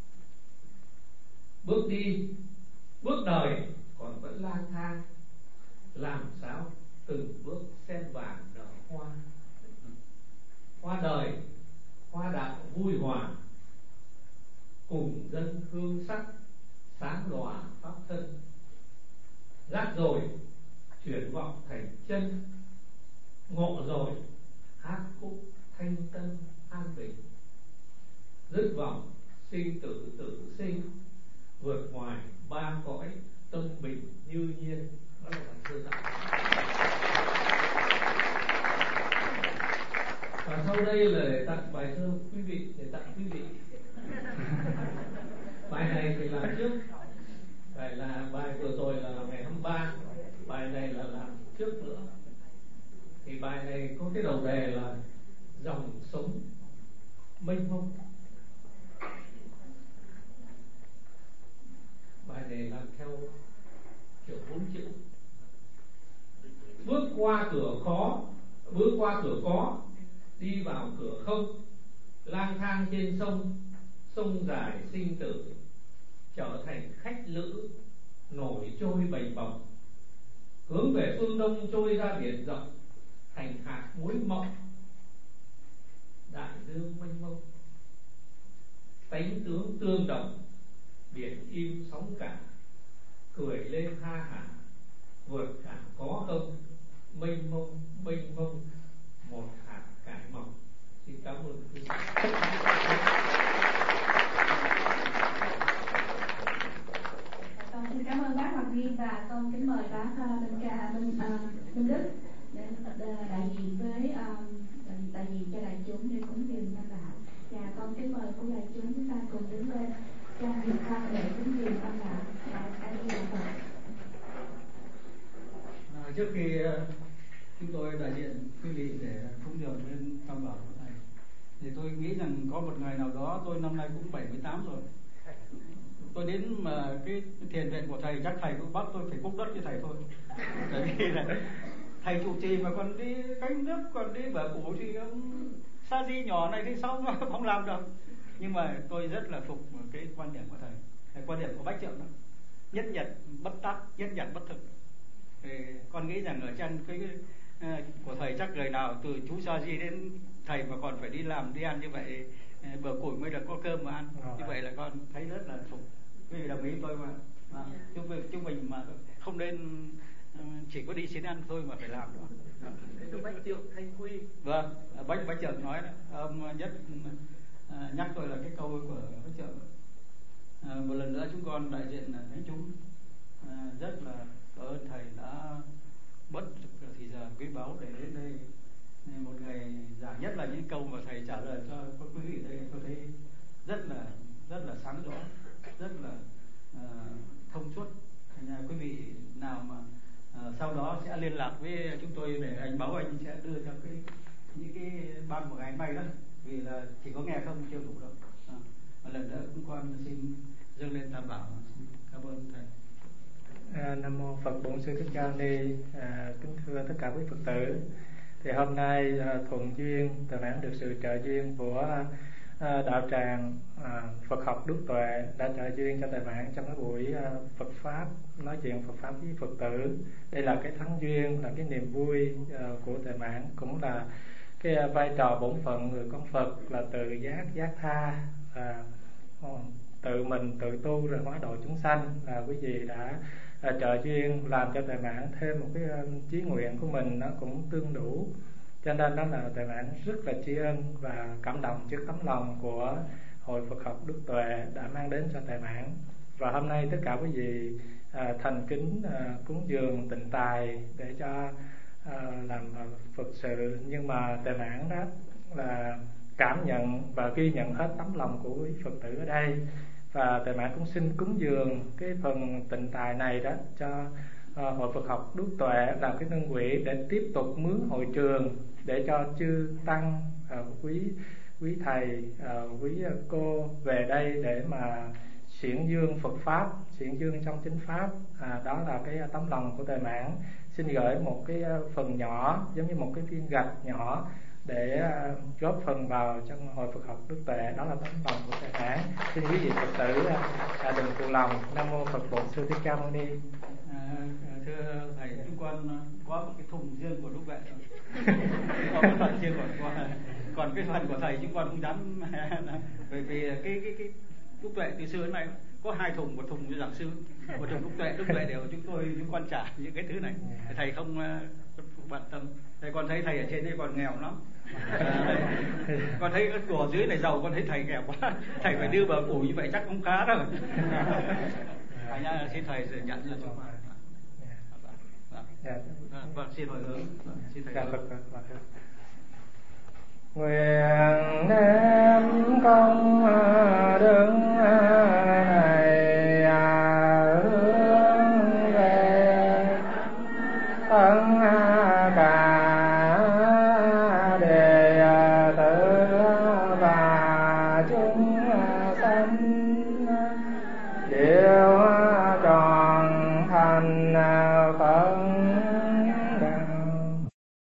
Bước đi, bước đời còn vẫn lang thang, làm sao từng bước sen vàng nở hoa. Hoa đời, hoa đạo vui hòa, cùng dân hương sắc sáng lòa pháp thân. Giác rồi chuyển vọng thành chân, ngộ rồi hát khúc thanh tân an bình. Dứt vọng sinh tử tử sinh, vượt ngoài ba cõi tâm bình như nhiên. Đó là bài thơ tặng. Và sau đây là để tặng bài thơ quý vị, để tặng quý vị. Bài này thì làm trước, bài là bài vừa rồi là ngày hai mươi ba, bài này là làm trước nữa. Thì bài này có cái đầu đề là dòng sống mênh mông. Bài này làm theo kiểu bốn chữ. Bước qua cửa khó, bước qua cửa có, đi vào cửa không. Lang thang trên sông, sông dài sinh tử, trở thành khách lữ nổi trôi bềnh bồng. Hướng về phương đông trôi ra biển rộng, thành hạt muối mộng, đại dương mênh mông. Tánh tướng tương đồng, biển im sóng cả, cười lên ha hả, vượt cả có không, mênh mông mênh mông một Cảm ơn. Con xin cảm ơn bác Hoàng Nghiêm và con kính mời bác Minh Ca Minh uh, Minh Đức để đại diện với uh, đại diện cho đại chúng để cúng dường Tam Bảo. Và con kính mời của đại chúng chúng ta cùng đứng lên trong việc con để cúng dường Tam Bảo. Anh đi làm Phật. À, trước khi uh, chúng tôi đại diện quý vị để cúng dường lên Tam Bảo của thầy, thì tôi nghĩ rằng có một ngày nào đó, tôi năm nay cũng bảy mươi tám rồi, tôi đến mà cái thiền viện của thầy, chắc thầy cũng bắt tôi phải cúc đất cho thầy thôi. Tại vì là thầy trụ trì mà còn đi cánh nước, còn đi bờ củ thì ông sa di nhỏ này thì sao mà không làm được. Nhưng mà tôi rất là phục cái quan điểm của thầy, cái quan điểm của Bách Trượng đó, nhất nhật bất tác, nhất nhật bất thực. Thì con nghĩ rằng ở trên cái, cái của thầy chắc người nào từ chú sa di đến thầy mà còn phải đi làm đi ăn như vậy, bờ củi mới được có cơm mà ăn. Như vậy là con thấy rất là phục. Quý vị đồng ý tôi mà, mà chúng mình chúng mình mà không nên chỉ có đi xin ăn thôi mà phải làm nữa. Bách Trượng Thanh Quy. Vâng, Bách Bách Trượng nói đó, ông nhất à, nhắc tôi là cái câu của Bách Trượng. À, một lần nữa chúng con đại diện là thánh chúng à, rất là cảm ơn thầy đã bất thì giờ quý báu để đến đây một ngày giảng, nhất là những câu mà thầy trả lời cho các quý vị đây, tôi thấy rất là rất là sáng rõ, rất là uh, thông suốt. Thành quý vị nào mà uh, sau đó sẽ liên lạc với chúng tôi để anh báo, anh sẽ đưa cho cái những cái ban của ngày hôm nay đó, vì là chỉ có nghe không chưa đủ đâu. À, một lần nữa chúng con xin dâng lên Tam Bảo, cảm ơn thầy. À, Nam mô Phật Bổn Sư Thích Ca Mâu Ni. À, kính thưa tất cả quý Phật tử, thì hôm nay à, thuận duyên Tề Mãn được sự trợ duyên của à, đạo tràng à, Phật học Đức Tuệ đã trợ duyên cho Tề Mãn trong cái buổi à, Phật pháp, nói chuyện Phật pháp với Phật tử. Đây là cái thắng duyên, là cái niềm vui à, của Tề Mãn, cũng là cái à, vai trò bổn phận người con Phật là tự giác giác tha, à, tự mình tự tu rồi hóa độ chúng sanh. Là quý vị đã à, trợ duyên làm cho Tề Mãn thêm một cái um, chí nguyện của mình nó cũng tương đủ, cho nên đó là Tề Mãn rất là tri ân và cảm động trước tấm lòng của Hội Phật học Đức Tuệ đã mang đến cho Tề Mãn. Và hôm nay tất cả quý vị à, thành kính à, cúng dường tịnh tài để cho à, làm à, Phật sự, nhưng mà Tề Mãn đó là cảm nhận và ghi nhận hết tấm lòng của quý Phật tử ở đây. Và Tề Mãn cũng xin cúng dường cái phần tịnh tài này đó cho uh, Hội Phật học Đức Tuệ làm cái ngân quỹ để tiếp tục mướn hội trường, để cho chư tăng, uh, quý quý thầy, uh, quý cô về đây để mà xiển dương Phật pháp, xiển dương trong chính pháp. À, đó là cái tấm lòng của Tề Mãn. Xin gửi một cái phần nhỏ, giống như một cái viên gạch nhỏ để uh, góp phần vào trong Hội Phật học Đức Tuệ. Đó là tấm lòng của Tề Mãn. Xin quý vị Phật tử uh, đừng phụ lòng. Nam mô Phật Bổn Sư Thích Ca Mâu Ni. À, thưa thầy, chúng con có một cái thùng riêng của Đức Tuệ rồi, có cái phần riêng của con, còn cái phần của thầy chúng con không dám bởi vì cái cái cái Đức Tuệ từ xưa đến nay có hai thùng, một thùng cho giảng sư, một thùng Đức Tuệ. Đức Tuệ đều chúng tôi chúng con trả những cái thứ này, thầy không uh, bận tâm. Thầy còn thấy thầy ở trên đây còn nghèo lắm. À, con thấy cái của dưới này giàu, con thấy thầy nghèo quá, thầy phải đưa bờ củ như vậy chắc cũng khá rồi. Thầy nha, xin thầy nhận cho chúng con. Vâng, xin hồi hướng. Xin thầy hướng. Nguyện đem công